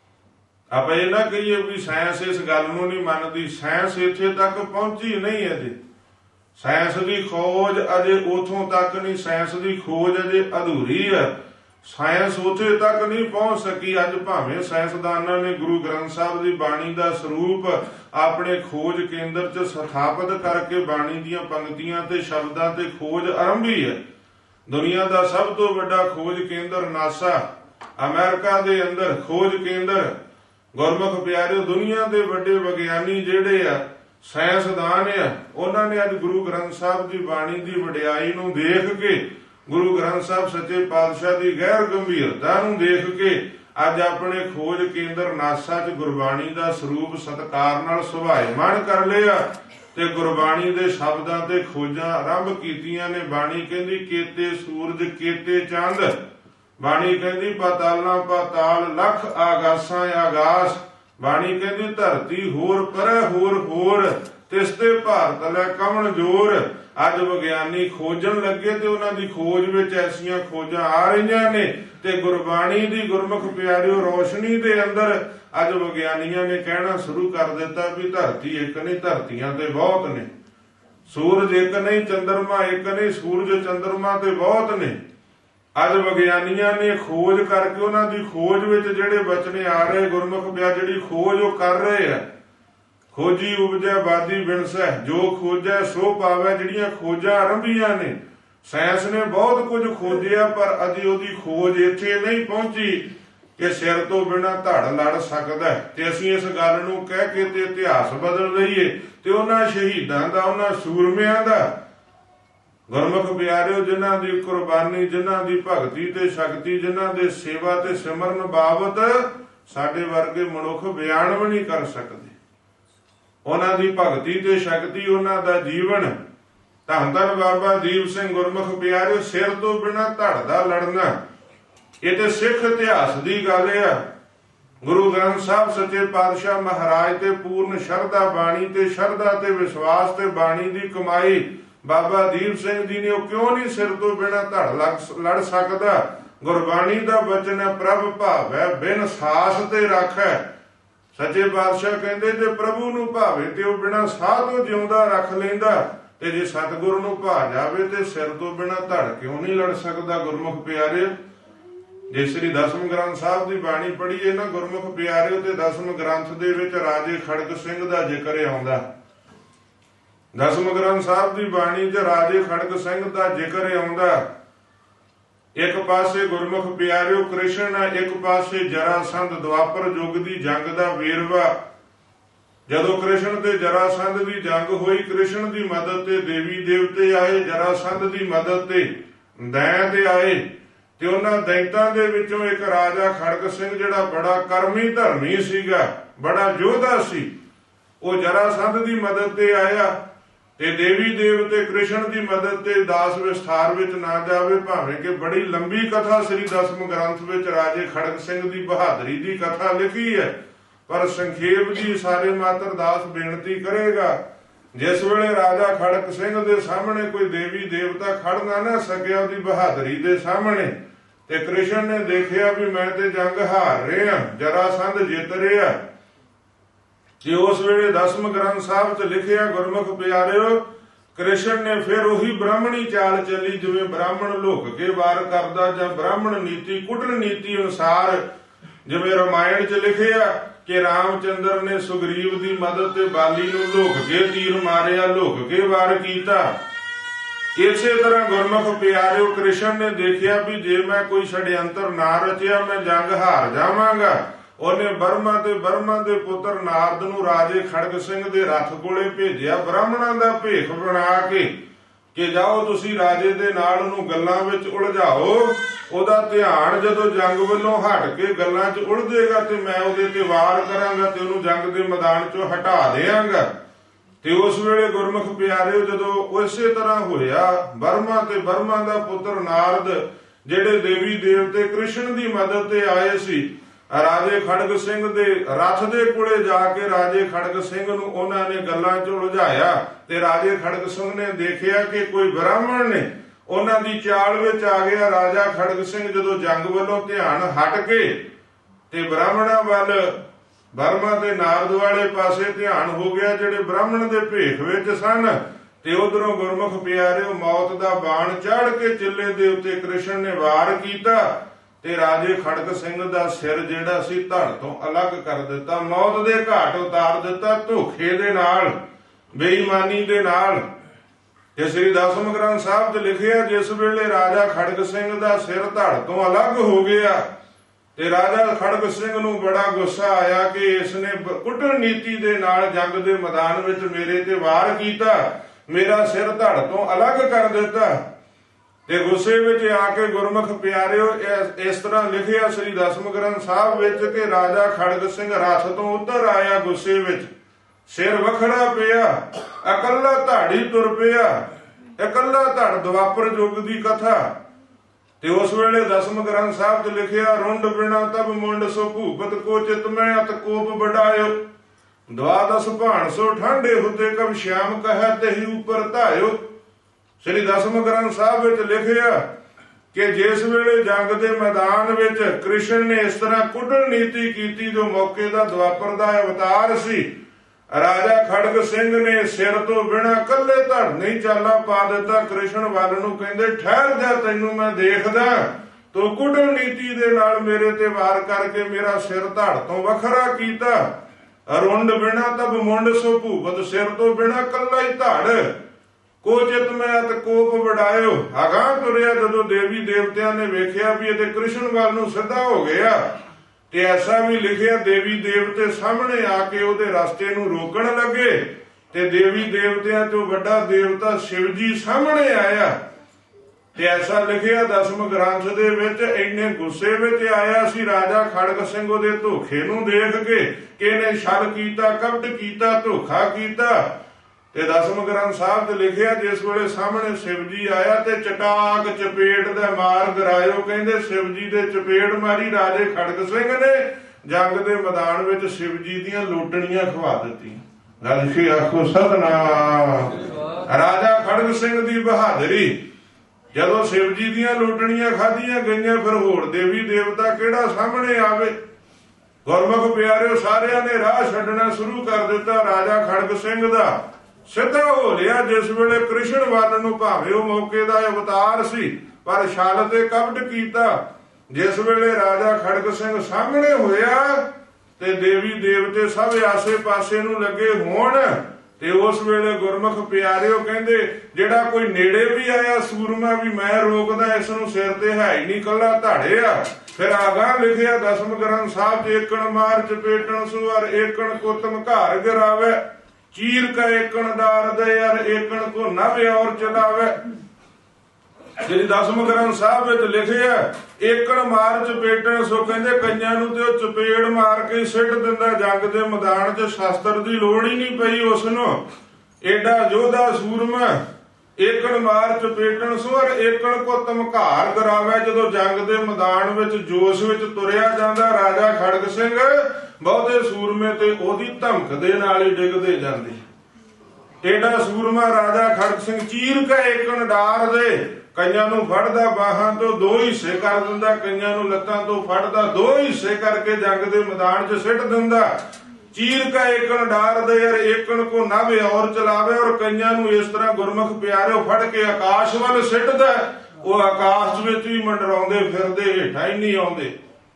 ਆਪਾਂ ਇਹ ਨਾ ਕਹੀਏ ਵੀ ਸਾਇੰਸ ਇਸ ਗੱਲ ਨੂੰ ਨਹੀਂ ਮੰਨਦੀ, ਸਾਇੰਸ ਇੱਥੇ ਤੱਕ ਪਹੁੰਚੀ ਨਹੀਂ ਅਜੇ। ਸਾਇੰਸ ਦੀ ਖੋਜ ਅਜੇ ਉਥੋਂ ਤੱਕ ਨਹੀਂ, ਸਾਇੰਸ ਦੀ ਖੋਜ ਅਜੇ ਅਧੂਰੀ ਹੈ, ਸਾਇੰਸ ਉੱਥੇ ਤੱਕ ਨਹੀਂ ਪਹੁੰਚ ਸਕੀ। ਅੱਜ ਭਾਵੇਂ ਸਾਇੰਸਦਾਨਾਂ ਨੇ ਗੁਰੂ ਗ੍ਰੰਥ ਸਾਹਿਬ ਦੀ ਬਾਣੀ ਦਾ ਸਰੂਪ ਆਪਣੇ ਖੋਜ ਕੇਂਦਰ 'ਚ ਸਥਾਪਿਤ ਕਰਕੇ ਬਾਣੀ ਦੀਆਂ ਪੰਕਤੀਆਂ ਤੇ ਸ਼ਬਦਾਂ ਤੇ ਖੋਜ ਆਰੰਭੀ ਹੈ। ਦੁਨੀਆ ਦਾ ਸਭ ਤੋਂ ਵੱਡਾ ਖੋਜ ਕੇਂਦਰ ਨਾਸਾ, ਅਮਰੀਕਾ ਦੇ ਅੰਦਰ ਖੋਜ ਕੇਂਦਰ। ਗੁਰਮੁਖ ਪਿਆਰਿਓ, ਦੁਨੀਆ ਦੇ ਵੱਡੇ ਵਿਗਿਆਨੀ ਜਿਹੜੇ ਆ, ਸਾਇੰਸਦਾਨ ਆ, ਉਹਨਾਂ ਨੇ ਅੱਜ ਗੁਰੂ ਗ੍ਰੰਥ ਸਾਹਿਬ ਦੀ ਬਾਣੀ ਦੀ ਵਡਿਆਈ ਨੂੰ ਦੇਖ ਕੇ, ਗੁਰੂ ਗ੍ਰੰਥ ਸਾਹਿਬ ਸੱਚੇ ਪਾਤਸ਼ਾਹ ਦੀ ਗੈਰ ਗੰਭੀਰਤਾ ਨੂੰ ਦੇਖ ਕੇ ਅੱਜ ਆਪਣੇ ਖੋਜ ਕੇਂਦਰ ਨਾਸਾ 'ਚ ਗੁਰਬਾਣੀ ਦਾ ਸਰੂਪ ਸਤਿਕਾਰ ਨਾਲ ਸੁਭਾਇਮਾਨ ਕਰ ਲਿਆ ਤੇ ਗੁਰਬਾਣੀ ਦੇ ਸ਼ਬਦਾਂ ਤੇ ਖੋਜਾਂ ਆਰੰਭ ਕੀਤੀਆਂ ਨੇ। ਬਾਣੀ ਕਹਿੰਦੀ ਕੇਤੇ ਸੂਰਜ ਕੇਤੇ ਚੰਦ, ਬਾਣੀ ਕਹਿੰਦੀ ਪਾਤਾਲਾਂ ਪਾਤਾਲ ਲੱਖ ਆਗਾਸਾਂ ਆਗਾਸ, ਬਾਣੀ ਕਹਿੰਦੀ ਧਰਤੀ ਹੋਰ ਪਰੇ ਹੋਰ ਹੋਰ ਤਿਸ ਤੇ ਭਾਰਤ ਲੈ ਕਵਣ ਜੋਰ। ਅੱਜ ਵਿਗਿਆਨੀ ਖੋਜਣ ਲੱਗੇ ਤੇ ਉਹਨਾਂ ਦੀ ਖੋਜ ਵਿੱਚ ਐਸੀਆਂ ਖੋਜਾਂ ਆ ਰਹੀਆਂ ਨੇ ਤੇ ਗੁਰਬਾਣੀ ਦੀ ਗੁਰਮੁਖ ਪਿਆਰਿਓ ਰੋਸ਼ਨੀ ਦੇ ਅੰਦਰ ਅੱਜ ਵਿਗਿਆਨੀਆਂ ਨੇ ਕਹਿਣਾ ਸ਼ੁਰੂ ਕਰ ਦਿੱਤਾ ਵੀ ਧਰਤੀ ਇੱਕ ਨਹੀਂ, ਧਰਤੀਆਂ ਤੇ ਬਹੁਤ ਨੇ, ਸੂਰਜ ਇੱਕ ਨਹੀਂ, ਚੰਦਰਮਾ ਇੱਕ ਨਹੀਂ, ਸੂਰਜ ਚੰਦਰਮਾ ਤੇ ਬਹੁਤ ਨੇ। ਅੱਜ ਵਿਗਿਆਨੀਆਂ ਨੇ ਖੋਜ ਕਰਕੇ ਉਹਨਾਂ ਦੀ ਖੋਜ ਵਿੱਚ ਜਿਹੜੇ ਬਚਨੇ ਆ ਰਹੇ ਗੁਰਮੁਖ ਪਿਆ, ਜਿਹੜੀ ਖੋਜ ਉਹ ਕਰ ਰਹੇ ਆ, ਖੋਜੀ ਉਪਜੈ ਬਾਦੀ ਬਿਨਸੈ, ਜੋ ਖੋਜੈ ਸੋ ਪਾਵੈ। ਜਿਹੜੀਆਂ ਖੋਜਾਂ ਆਰੰਭੀਆਂ ਨੇ, ਸਾਇੰਸ ਨੇ ਬਹੁਤ ਕੁਝ ਖੋਜਿਆ, ਪਰ ਅਜੇ ਉਹਦੀ ਖੋਜ ਇੱਥੇ ਨਹੀਂ ਪਹੁੰਚੀ ਕਿ ਸਿਰ ਤੋਂ ਬਿਨਾਂ ਧੜ ਲੜ ਸਕਦਾ। ਤੇ ਅਸੀਂ ਇਸ ਗੱਲ ਨੂੰ ਕਹਿ ਕੇ ਤੇ ਇਤਿਹਾਸ ਬਦਲ ਲਈਏ ਤੇ ਉਹਨਾਂ ਸ਼ਹੀਦਾਂ ਦਾ, ਉਹਨਾਂ ਸੂਰਮਿਆਂ ਦਾ, ਗੁਰਮੁਖ ਪਿਆਰਿਓ, ਜਿਨ੍ਹਾਂ ਦੀ ਕੁਰਬਾਨੀ, ਜਿਨ੍ਹਾਂ ਦੀ ਭਗਤੀ ਤੇ ਸ਼ਕਤੀ, ਜਿਨ੍ਹਾਂ ਦੇ ਸੇਵਾ ਤੇ ਸਿਮਰਨ ਬਾਬਤ ਸਾਡੇ ਵਰਗੇ ਮਨੁੱਖ ਬਿਆਨ ਵੀ ਨਹੀਂ ਕਰ ਸਕਦੇ। ਉਹਨਾਂ ਦੀ ਭਗਤੀ ਤੇ ਸ਼ਕਤੀ, ਉਹਨਾਂ ਦਾ ਜੀਵਨ। ਧੰਨ ਧੰਨ ਬਾਬਾ ਦੀਪ ਸਿੰਘ ਗੁਰਮੁਖ ਪਿਆਰਿਓ, ਸਿਰ ਤੋਂ ਬਿਨਾਂ ਧੜ ਦਾ ਲੜਨਾ, ਇਹ ਤੇ ਸਿੱਖ ਇਤਿਹਾਸ ਦੀ ਗੱਲ ਆ। ਗੁਰੂ ਗ੍ਰੰਥ ਸਾਹਿਬ ਸੱਚੇ ਪਾਤਸ਼ਾਹ ਮਹਾਰਾਜ ਤੇ ਪੂਰਨ ਸ਼ਰਧਾ ਬਾਣੀ ਤੇ ਸ਼ਰਧਾ ਤੇ ਵਿਸ਼ਵਾਸ ਤੇ ਬਾਣੀ ਦੀ ਕਮਾਈ ਬਾਬਾ ਦੀਪ ਸਿੰਘ ਜੀ ਨੇ, ਉਹ ਕਿਉਂ ਨਹੀਂ ਸਿਰ ਤੋਂ ਬਿਨਾਂ ਧੜ ਲੜ ਸਕਦਾ। ਗੁਰਬਾਣੀ ਦਾ ਬਚਨ ਹੈ, ਪ੍ਰਭ ਭਾਵੈ ਬਿਨ ਸਾਸ ਤੇ ਰੱਖੈ। ਸੱਚੇ ਪਾਤਸ਼ਾਹ ਕਹਿੰਦੇ ਜੇ ਪ੍ਰਭੂ ਨੂੰ ਭਾਵੇ ਤੇ ਉਹ ਬਿਨਾਂ ਸਾਹ ਤੋਂ ਜਿਉਂਦਾ ਰੱਖ ਲੈਂਦਾ, ਤੇ ਜੇ ਸਤਿਗੁਰੂ ਨੂੰ ਭਾ ਜਾਵੇ ਤੇ ਸਿਰ ਤੋਂ ਬਿਨਾਂ ਧੜ ਕਿਉਂ ਨਹੀਂ ਲੜ ਸਕਦਾ। ਗੁਰਮੁਖ ਪਿਆਰਿਓ, ਜੇ ਸ੍ਰੀ ਦਸਮ ਗ੍ਰੰਥ ਸਾਹਿਬ ਦੀ ਬਾਣੀ ਪੜ੍ਹੀਏ ਨਾ ਗੁਰਮੁਖ ਪਿਆਰਿਓ, ਤੇ ਦਸਮ ਗ੍ਰੰਥ ਦੇ ਵਿੱਚ ਰਾਜੇ ਖੜਕ ਸਿੰਘ ਦਾ ਜ਼ਿਕਰ ਆਉਂਦਾ। ਦਸਮ ਗ੍ਰੰਥ ਸਾਹਿਬ ਦੀ ਬਾਣੀ 'ਚ ਰਾਜੇ ਖੜਕ ਸਿੰਘ ਦਾ ਜ਼ਿਕਰ ਆਉਂਦਾ। ਇੱਕ ਪਾਸੇ ਗੁਰਮੁਖ ਪਿਆਰਿਓ ਕ੍ਰਿਸ਼ਨ ਹੈ, ਇੱਕ ਪਾਸੇ ਜਰਾਸੰਧ, ਦੁਆਪਰ ਯੁੱਗ ਦੀ ਜੰਗ ਦਾ ਵੇਰਵਾ। ਜਦੋਂ ਕ੍ਰਿਸ਼ਨ ਤੇ ਜਰਾਸੰਧ ਦੀ ਜੰਗ ਹੋਈ, ਕ੍ਰਿਸ਼ਨ ਦੀ ਮਦਦ ਤੇ ਦੇਵੀ ਦੇਵਤੇ ਆਏ, ਜਰਾਸੰਧ ਦੀ ਮਦਦ ਤੇ ਦੈਂਤ ਆਏ, ਤੇ ਉਹਨਾਂ ਦੈਂਤਾਂ ਦੇ ਵਿੱਚੋਂ ਇੱਕ ਰਾਜਾ ਖੜਕ ਸਿੰਘ ਜਿਹੜਾ ਬੜਾ ਕਰਮੀ ਧਰਮੀ ਸੀਗਾ, ਬੜਾ ਯੋਧਾ ਸੀ, ਉਹ ਜਰਾਸੰਧ ਦੀ ਮਦਦ ਤੇ ਆਇਆ। ਤੇ ਦੇਵੀ ਦੇਵਤੇ ਕ੍ਰਿਸ਼ਨ ਦੀ ਮਦਦ ਤੇ ਦਾਸ ਵਿਸਥਾਰ ਵਿੱਚ ਨਾ ਜਾਵੇ, ਭਾਵੇਂ ਕਿ ਬੜੀ ਲੰਬੀ ਕਥਾ ਸ੍ਰੀ ਦਸਮ ਗ੍ਰੰਥ ਵਿੱਚ ਰਾਜੇ ਖੜਕ ਸਿੰਘ ਦੀ ਬਹਾਦਰੀ ਦੀ ਕਥਾ ਲਿਖੀ ਹੈ, ਪਰ ਸੰਖੇਪ ਜੀ ਸਾਰੇ ਮਾਤਰ ਦਾਸ ਬੇਨਤੀ ਕਰੇਗਾ। ਜਿਸ ਵੇਲੇ ਰਾਜਾ ਖੜਕ ਸਿੰਘ ਦੇ ਸਾਹਮਣੇ ਕੋਈ ਦੇਵੀ ਦੇਵਤਾ ਖੜ ਨਾ ਨਾ ਸਕਿਆ ਉਹਦੀ ਬਹਾਦਰੀ ਦੇ ਸਾਹਮਣੇ, ਤੇ ਕ੍ਰਿਸ਼ਨ ਨੇ ਦੇਖਿਆ ਵੀ ਮੈਂ ਤੇ ਜੰਗ ਹਾਰ ਰਿਹਾ, ਜਰਾਸੰਧ ਜਿੱਤ ਰਿਹਾ। ਤੇ ਉਸ ਵੇਲੇ ਦਸਮ ਗ੍ਰੰਥ ਸਾਹਿਬ ਚ ਲਿਖਿਆ ਗੁਰਮੁਖ ਪਿਆਰਿਓ, ਕ੍ਰਿਸ਼ਨ ਨੇ ਫਿਰ ਉਹੀ ਬ੍ਰਾਹਮਣੀ ਚਾਲ ਚੱਲੀ, ਜਿਵੇਂ ਬ੍ਰਾਹਮਣ ਲੁਕ ਕੇ ਵਾਰ ਕਰਦਾ ਜਾਂ ਬ੍ਰਾਹਮਣ ਨੀਤੀ ਕੁਟਲ ਨੀਤੀ ਅਨੁਸਾਰ, ਜਿਵੇਂ ਰਾਮਾਇਣ ਚ ਲਿਖਿਆ ਕਿ ਰਾਮਚੰਦਰ ਨੇ ਸੁਗਰੀਵ ਦੀ ਮਦਦ ਤੇ ਬਾਲੀ ਨੂੰ ਲੁਕ ਕੇ ਤੀਰ ਮਾਰਿਆ, ਲੁਕ ਕੇ ਵਾਰ ਕੀਤਾ। ਇਸੇ ਤਰ੍ਹਾਂ ਗੁਰਮੁਖ ਪਿਆਰਿਓ, ਕ੍ਰਿਸ਼ਨ ਨੇ ਦੇਖਿਆ ਵੀ ਜੇ ਮੈਂ ਕੋਈ ਛੜਯੰਤਰ ਨਾ ਰਚਿਆ ਮੈਂ ਜੰਗ ਹਾਰ ਜਾਵਾਂਗਾ। ਉਹਨੇ ਬਰਮਾ ਤੇ ਬਰਮਾ ਦੇ ਪੁੱਤਰ ਨਾਰਦ ਨੂੰ ਰਾਜੇ ਖੜਗ ਸਿੰਘ ਦੇ ਰੱਥ ਕੋਲੇ ਭੇਜਿਆ, ਬ੍ਰਾਹਮਣਾਂ ਦਾ ਭੇਖ ਬਣਾ ਕੇ ਕਿ ਜਾਓ ਤੁਸੀਂ ਰਾਜੇ ਦੇ ਨਾਲ ਉਹਨੂੰ ਗੱਲਾਂ ਵਿੱਚ ਉਲਝਾਓ। ਉਹਦਾ ਧਿਆਨ ਜਦੋਂ ਜੰਗ ਵੱਲੋਂ ਹਟ ਕੇ ਗੱਲਾਂ 'ਚ ਉਲਝੇਗਾ ਤੇ ਮੈਂ ਉਹਦੇ ਤੇ ਵਾਰ ਕਰਾਂਗਾ ਤੇ ਉਹਨੂੰ ਜੰਗ ਦੇ ਮੈਦਾਨ 'ਚੋਂ ਹਟਾ ਦਿਆਂਗਾ। ਤੇ ਉਸ ਵੇਲੇ ਗੁਰਮੁਖ ਪਿਆਰਿਓ, ਜਦੋਂ ਉਸੇ ਤਰ੍ਹਾਂ ਹੋਇਆ, ਬਰਮਾ ਤੇ ਬਰਮਾ ਦਾ ਪੁੱਤਰ ਨਾਰਦ ਜਿਹੜੇ ਦੇਵੀ ਦੇਵਤੇ ਕ੍ਰਿਸ਼ਨ ਦੀ ਮਦਦ ਤੇ ਆਏ ਸੀ, ਰਾਜੇ ਖੜਗ ਸਿੰਘ ਦੇ ਰੱਥ ਦੇ ਕੋਲੇ ਜਾ ਕੇ ਰਾਜੇ ਖੜਗ ਸਿੰਘ ਨੂੰ ਉਹਨਾਂ ਨੇ ਗੱਲਾਂ 'ਚ ਉਲਝਾਇਆ। ਤੇ ਰਾਜੇ ਖੜਗ ਸਿੰਘ ਨੇ ਦੇਖਿਆ ਕਿ ਕੋਈ ਬ੍ਰਾਹਮਣ ਨੇ ਉਹਨਾਂ ਦੀ ਚਾਲ ਵਿੱਚ ਆ ਗਿਆ। ਰਾਜਾ ਖੜਗ ਸਿੰਘ ਜਦੋਂ ਜੰਗ ਵੱਲੋਂ ਧਿਆਨ ਹਟ ਕੇ ਤੇ ਬ੍ਰਾਹਮਣਾਂ ਵੱਲ, ਬਰਮਾ ਤੇ ਨਾਰਦ ਵਾਲੇ ਪਾਸੇ ਧਿਆਨ ਹੋ ਗਿਆ, ਜਿਹੜੇ ਬ੍ਰਾਹਮਣ ਦੇ ਭੇਖ ਵਿੱਚ ਸਨ। ਤੇ ਉਧਰੋਂ ਗੁਰਮੁਖ ਪਿਆਰਿਓ, ਮੌਤ ਦਾ ਬਾਣ ਚੜ ਕੇ ਚਿੱਲੇ ਦੇ ਉੱਤੇ ਕ੍ਰਿਸ਼ਨ ਨੇ ਵਾਰ ਕੀਤਾ ਤੇ ਰਾਜੇ ਖੜਗ ਸਿੰਘ ਦਾ ਸਿਰ ਜਿਹੜਾ ਸੀ ਧੜ ਤੋਂ ਅਲੱਗ ਕਰ ਦਿੱਤਾ, ਮੌਤ ਦੇ ਘਾਟ ਉਤਾਰ ਦਿੱਤਾ, ਧੋਖੇ ਦੇ ਨਾਲ, ਬੇਈਮਾਨੀ ਦੇ ਨਾਲ। ਤੇ ਸ੍ਰੀ ਦਸਮ ਗ੍ਰੰਥ ਸਾਹਿਬ 'ਚ ਲਿਖਿਆ, ਜਿਸ ਵੇਲੇ ਰਾਜਾ ਖੜਗ ਸਿੰਘ ਦਾ ਸਿਰ ਧੜ ਤੋਂ ਅਲੱਗ ਹੋ ਗਿਆ ਤੇ ਰਾਜਾ ਖੜਗ ਸਿੰਘ ਨੂੰ ਬੜਾ ਗੁੱਸਾ ਆਇਆ ਕਿ ਇਸ ਨੇ ਕੁਟਲ ਨੀਤੀ ਦੇ ਨਾਲ ਜੰਗ ਦੇ ਮੈਦਾਨ ਵਿੱਚ ਮੇਰੇ ਤੇ ਵਾਰ ਕੀਤਾ, ਮੇਰਾ ਸਿਰ ਧੜ ਤੋਂ ਅਲੱਗ ਕਰ ਦਿੱਤਾ। ਤੇ ਗੁੱਸੇ ਵਿੱਚ ਆ ਕੇ ਗੁਰਮੁਖ ਪਿਆਰਿਓ, ਇਸ ਤਰ੍ਹਾਂ ਲਿਖਿਆ ਸ੍ਰੀ ਦਸਮ ਗ੍ਰੰਥ ਸਾਹਿਬ ਵਿੱਚ ਕਿ ਰਾਜਾ ਖੜਗ ਸਿੰਘ ਰੱਥ ਤੋਂ ਉੱਤਰ ਆਇਆ ਗੁੱਸੇ ਵਿੱਚ, ਸਿਰ ਵੱਖਰਾ ਪਿਆ, ਇਕੱਲਾ ਧਾੜੀ ਤੁਰ ਪਿਆ, ਇਕੱਲਾ ਧੜ ਦੁਆਪਰ ਯੁੱਗ ਦੀ ਕਥਾ। ਤੇ ਉਸ ਵੇਲੇ ਦਸਮ ਗ੍ਰੰਥ ਸਾਹਿਬ 'ਚ ਲਿਖਿਆ, ਰੁੰਡ ਬਿਨਾ ਤਬ ਮੁੰਡ ਸੋ ਭੂਪਤ ਕੋ ਚਿਤ ਮੈਂ ਅਤ ਕੋਪ ਬੜਾਇਓ, ਦਵਾਦਸ ਭਾਣ ਸੋ ਠਾਂਡੇ ਹੁਤੇ ਕਬ ਸ਼ਿਆਮ ਕਹਿ ਤਹੀ ਉੱਪਰ ਧਾਇਓ। ਸ੍ਰੀ ਦਸਮ ਗ੍ਰੰਥ ਸਾਹਿਬ ਵਿੱਚ ਲਿਖਿਆ ਕਿ ਜਿਸ ਵੇਲੇ ਜੰਗ ਦੇ ਮੈਦਾਨ ਵਿੱਚ ਕ੍ਰਿਸ਼ਨ ਨੇ ਇਸ ਤਰ੍ਹਾਂ ਕੁਟਲ ਨੀਤੀ ਕੀਤੀ, ਜੋ ਮੌਕੇ ਦਾ ਦੁਆਪਰ ਦਾ ਅਵਤਾਰ ਸੀ, ਰਾਜਾ ਖੜਗ ਸਿੰਘ ਨੇ ਸਿਰ ਤੋਂ ਬਿਨਾਂ ਕੱਲੇ ਧੜ ਨਹੀਂ ਚਾਲਾ ਪਾ ਦਿੱਤਾ। ਕ੍ਰਿਸ਼ਨ ਵੱਲ ਨੂੰ ਕਹਿੰਦੇ, ਠਹਿਰ ਜਾ, ਤੈਨੂੰ ਮੈਂ ਦੇਖਦਾ, ਤੂੰ ਕੁਟਲ ਨੀਤੀ ਦੇ ਨਾਲ ਮੇਰੇ ਤੇ ਵਾਰ ਕਰਕੇ ਮੇਰਾ ਸਿਰ ਧੜ ਤੋਂ ਵੱਖਰਾ ਕੀਤਾ। ਰੁੰਡ ਬਿਨਾ ਤਬ ਮੁੰਡ ਸੋ ਭੂਪਤ, ਸਿਰ ਤੋਂ ਬਿਨਾਂ ਕੱਲਾ ਹੀ ਧੜ, ਕੋ ਚਿਤ ਮੈਂ ਅਤ ਕੋਪ ਵਡਾਇਓ। ਅਗਾਂਹ ਤੁਰਿਆ, ਜਦੋਂ ਦੇਵੀ ਦੇਵਤਿਆਂ ਨੇ ਵੇਖਿਆ ਵੀ ਇਹ ਤੇ ਕ੍ਰਿਸ਼ਨ ਵੱਲ ਨੂੰ ਸਿੱਧਾ ਹੋ ਗਿਆ, ਤੇ ਐਸਾ ਵੀ ਲਿਖਿਆ ਦੇਵੀ ਦੇਵਤੇ ਸਾਹਮਣੇ ਆ ਕੇ ਉਹਦੇ ਰਸਤੇ ਨੂੰ ਰੋਕਣ ਲੱਗੇ। ਤੇ ਦੇਵੀ ਦੇਵਤਿਆਂ ਤੋਂ ਵੱਡਾ ਦੇਵਤਾ ਸ਼ਿਵ ਜੀ ਸਾਹਮਣੇ ਆਇਆ। ਤੇ ਐਸਾ ਲਿਖਿਆ ਦਸਮ ਗ੍ਰੰਥ ਦੇ ਵਿੱਚ, ਇੰਨੇ ਗੁੱਸੇ ਵਿੱਚ ਆਇਆ ਸੀ ਰਾਜਾ ਖੜਗ ਸਿੰਘ ਉਹਦੇ ਧੋਖੇ ਨੂੰ ਦੇਖ ਕੇ ਕਿ ਇਹਨੇ ਛਲ ਕੀਤਾ, ਕਪਟ ਕੀਤਾ, ਧੋਖਾ ਕੀਤਾ। ਤੇ ਦਸਮ ਗ੍ਰੰਥ ਸਾਹਿਬ 'ਚ ਲਿਖਿਆ, ਜਿਸ ਵੇਲੇ ਸਾਹਮਣੇ ਸ਼ਿਵ ਜੀ ਆਇਆ ਤੇ ਚਟਾਕ ਚਪੇਟ ਦਾ ਮਾਰ ਗਰਾਇਓ, ਕਹਿੰਦੇ ਸ਼ਿਵ ਜੀ ਦੇ ਚਪੇੜ ਮਾਰੀ ਰਾਜੇ ਖੜਗ ਸਿੰਘ ਨੇ, ਜੰਗ ਦੇ ਮੈਦਾਨ ਵਿੱਚ ਸ਼ਿਵ ਜੀ ਦੀਆਂ ਲੋਟਣੀਆਂ ਖਵਾ ਦਿੱਤੀਆਂ। ਗੱਲ ਕੀ ਆਖੋ ਸਤਨਾਮ। ਰਾਜਾ ਖੜਗ ਸਿੰਘ ਦੀ ਬਹਾਦਰੀ, ਜਦੋਂ ਸ਼ਿਵ ਜੀ ਦੀਆਂ ਲੋਟਣੀਆਂ ਖਾਧੀਆਂ ਗਈਆਂ, ਫਿਰ ਹੋਰ ਦੇਵੀ ਦੇਵਤਾ ਕਿਹੜਾ ਸਾਹਮਣੇ ਆਵੇ। ਗੁਰਮੁਖ ਪਿਆਰਿਓ, ਸਾਰਿਆਂ ਨੇ ਰਾਹ ਛੱਡਣਾ ਸ਼ੁਰੂ ਕਰ ਦਿੱਤਾ। ਰਾਜਾ ਖੜਗ ਸਿੰਘ ਦਾ ਸਿੱਧਾ ਹੋ ਲਿਆ, ਜਿਸ ਵੇਲੇ ਕ੍ਰਿਸ਼ਨ ਵੱਲ ਨੂੰ, ਭਾਵੇਂ ਉਹ ਮੌਕੇ ਦਾ ਅਵਤਾਰ ਸੀ, ਪਰ ਛਲ ਤੇ ਕਪਟ ਕੀਤਾ। ਜਿਸ ਵੇਲੇ ਰਾਜਾ ਖੜਗ ਸਿੰਘ ਸਾਹਮਣੇ ਹੋਇਆ ਤੇ ਦੇਵੀ ਦੇਵਤੇ ਸਭ ਆਸੇ ਪਾਸੇ ਨੂੰ ਲੱਗੇ ਹੋਣ, ਤੇ ਉਸ ਵੇਲੇ ਗੁਰਮੁਖ ਪਿਆਰਿਓ ਕਹਿੰਦੇ, ਜਿਹੜਾ ਕੋਈ ਨੇੜੇ ਵੀ ਆਇਆ ਸੂਰਮਾ ਵੀ ਮੈਂ ਰੋਕਦਾ, ਇਸ ਨੂੰ ਸਿਰ ਤੇ ਹੈ ਹੀ ਨਹੀਂ, ਕੱਲਾ ਧਾੜੇ ਆ। ਫਿਰ ਆਗਾਹ ਲਿਖਿਆ ਦਸਮ ਗ੍ਰੰਥ ਸਾਹਿਬ 'ਚ, ਏਕਣ ਮਾਰ ਚਪੇਟਣ ਸੁਅਰ, ਏਕਣ ਕੁੱਤਮ ਘਰ ਗਿਰਾਵੇ, ਚੀਰ ਕਾ ਏਕਣ ਡਾਰ ਦੇ ਯਾਰ, ਏਕਣ ਕੋ ਨਭ ਔਰ ਚਲਾਵੇ। ਸ੍ਰੀ ਦਸਮ ਗ੍ਰੰਥ ਸਾਹਿਬ ਵਿੱਚ ਲਿਖਿਆ, ਏਕਣ ਮਾਰ ਚਪੇਟਣ, ਸੋ ਕਹਿੰਦੇ ਕਈਆਂ ਨੂੰ ਤੇ ਉਹ ਚਪੇੜ ਮਾਰ ਕੇ ਸਿੱਟ ਦਿੰਦਾ ਜੰਗ ਦੇ ਮੈਦਾਨ 'ਚ, ਸ਼ਸਤਰ ਦੀ ਲੋੜ ਹੀ ਨਹੀਂ ਪਈ ਉਸ ਨੂੰ, ਏਡਾ ਯੋਧਾ ਸੂਰਮਾ। ਏਕਣ ਮਾਰ ਚਪੇਟਣ ਸੁਅਰ, ਏਕਣ ਕੋ ਧਮਕਾਰ ਕਰਾਵੇ। ਜਦੋਂ ਜੰਗ ਦੇ ਮੈਦਾਨ ਵਿੱਚ ਜੋਸ਼ ਵਿੱਚ ਤੁਰਿਆ ਜਾਂਦਾ ਰਾਜਾ ਖੜਗ ਸਿੰਘ, ਬਹੁਤੇ ਸੂਰਮੇ ਤੇ ਉਹਦੀ ਧਮਕ ਦੇ ਨਾਲ ਹੀ ਡਿੱਗਦੇ ਜਾਂਦੇ। ਏਡਾ ਸੂਰਮਾ ਰਾਜਾ ਖੜਕ ਸਿੰਘ ਚੀਰ ਕੇ ਏਕਣ ਡਾਰ ਦੇ, ਕਈਆਂ ਨੂੰ ਫੜਦਾ ਬਾਹਾਂ ਤੋਂ ਦੋ ਹਿੱਸੇ ਕਰ ਦਿੰਦਾ, ਕਈਆਂ ਨੂੰ ਲੱਤਾਂ ਤੋਂ ਫੜਦਾ ਦੋ ਹਿੱਸੇ ਕਰਕੇ ਜੰਗ ਦੇ ਮੈਦਾਨ 'ਚ ਸਿੱਟ ਦਿੰਦਾ। ਚੀਰ ਕਾ ਏਕਣ ਡਾਰ ਦੇ ਯਾਰ ਏਕਣ ਕੋ ਨਾਵੇ ਔਰ ਚਲਾਵੇ। ਔਰ ਕਈਆਂ ਨੂੰ ਇਸ ਤਰ੍ਹਾਂ ਗੁਰਮੁਖ ਪਿਆਰਿਓ ਫੜ ਕੇ ਆਕਾਸ਼ ਵੱਲ ਸਿੱਟਦਾ, ਉਹ ਆਕਾਸ਼ ਵਿੱਚ ਵੀ ਮੰਡਰਾਉਂਦੇ ਫਿਰਦੇ, ਹੇਠਾਂ ਹੀ ਨਹੀਂ ਆਉਂਦੇ।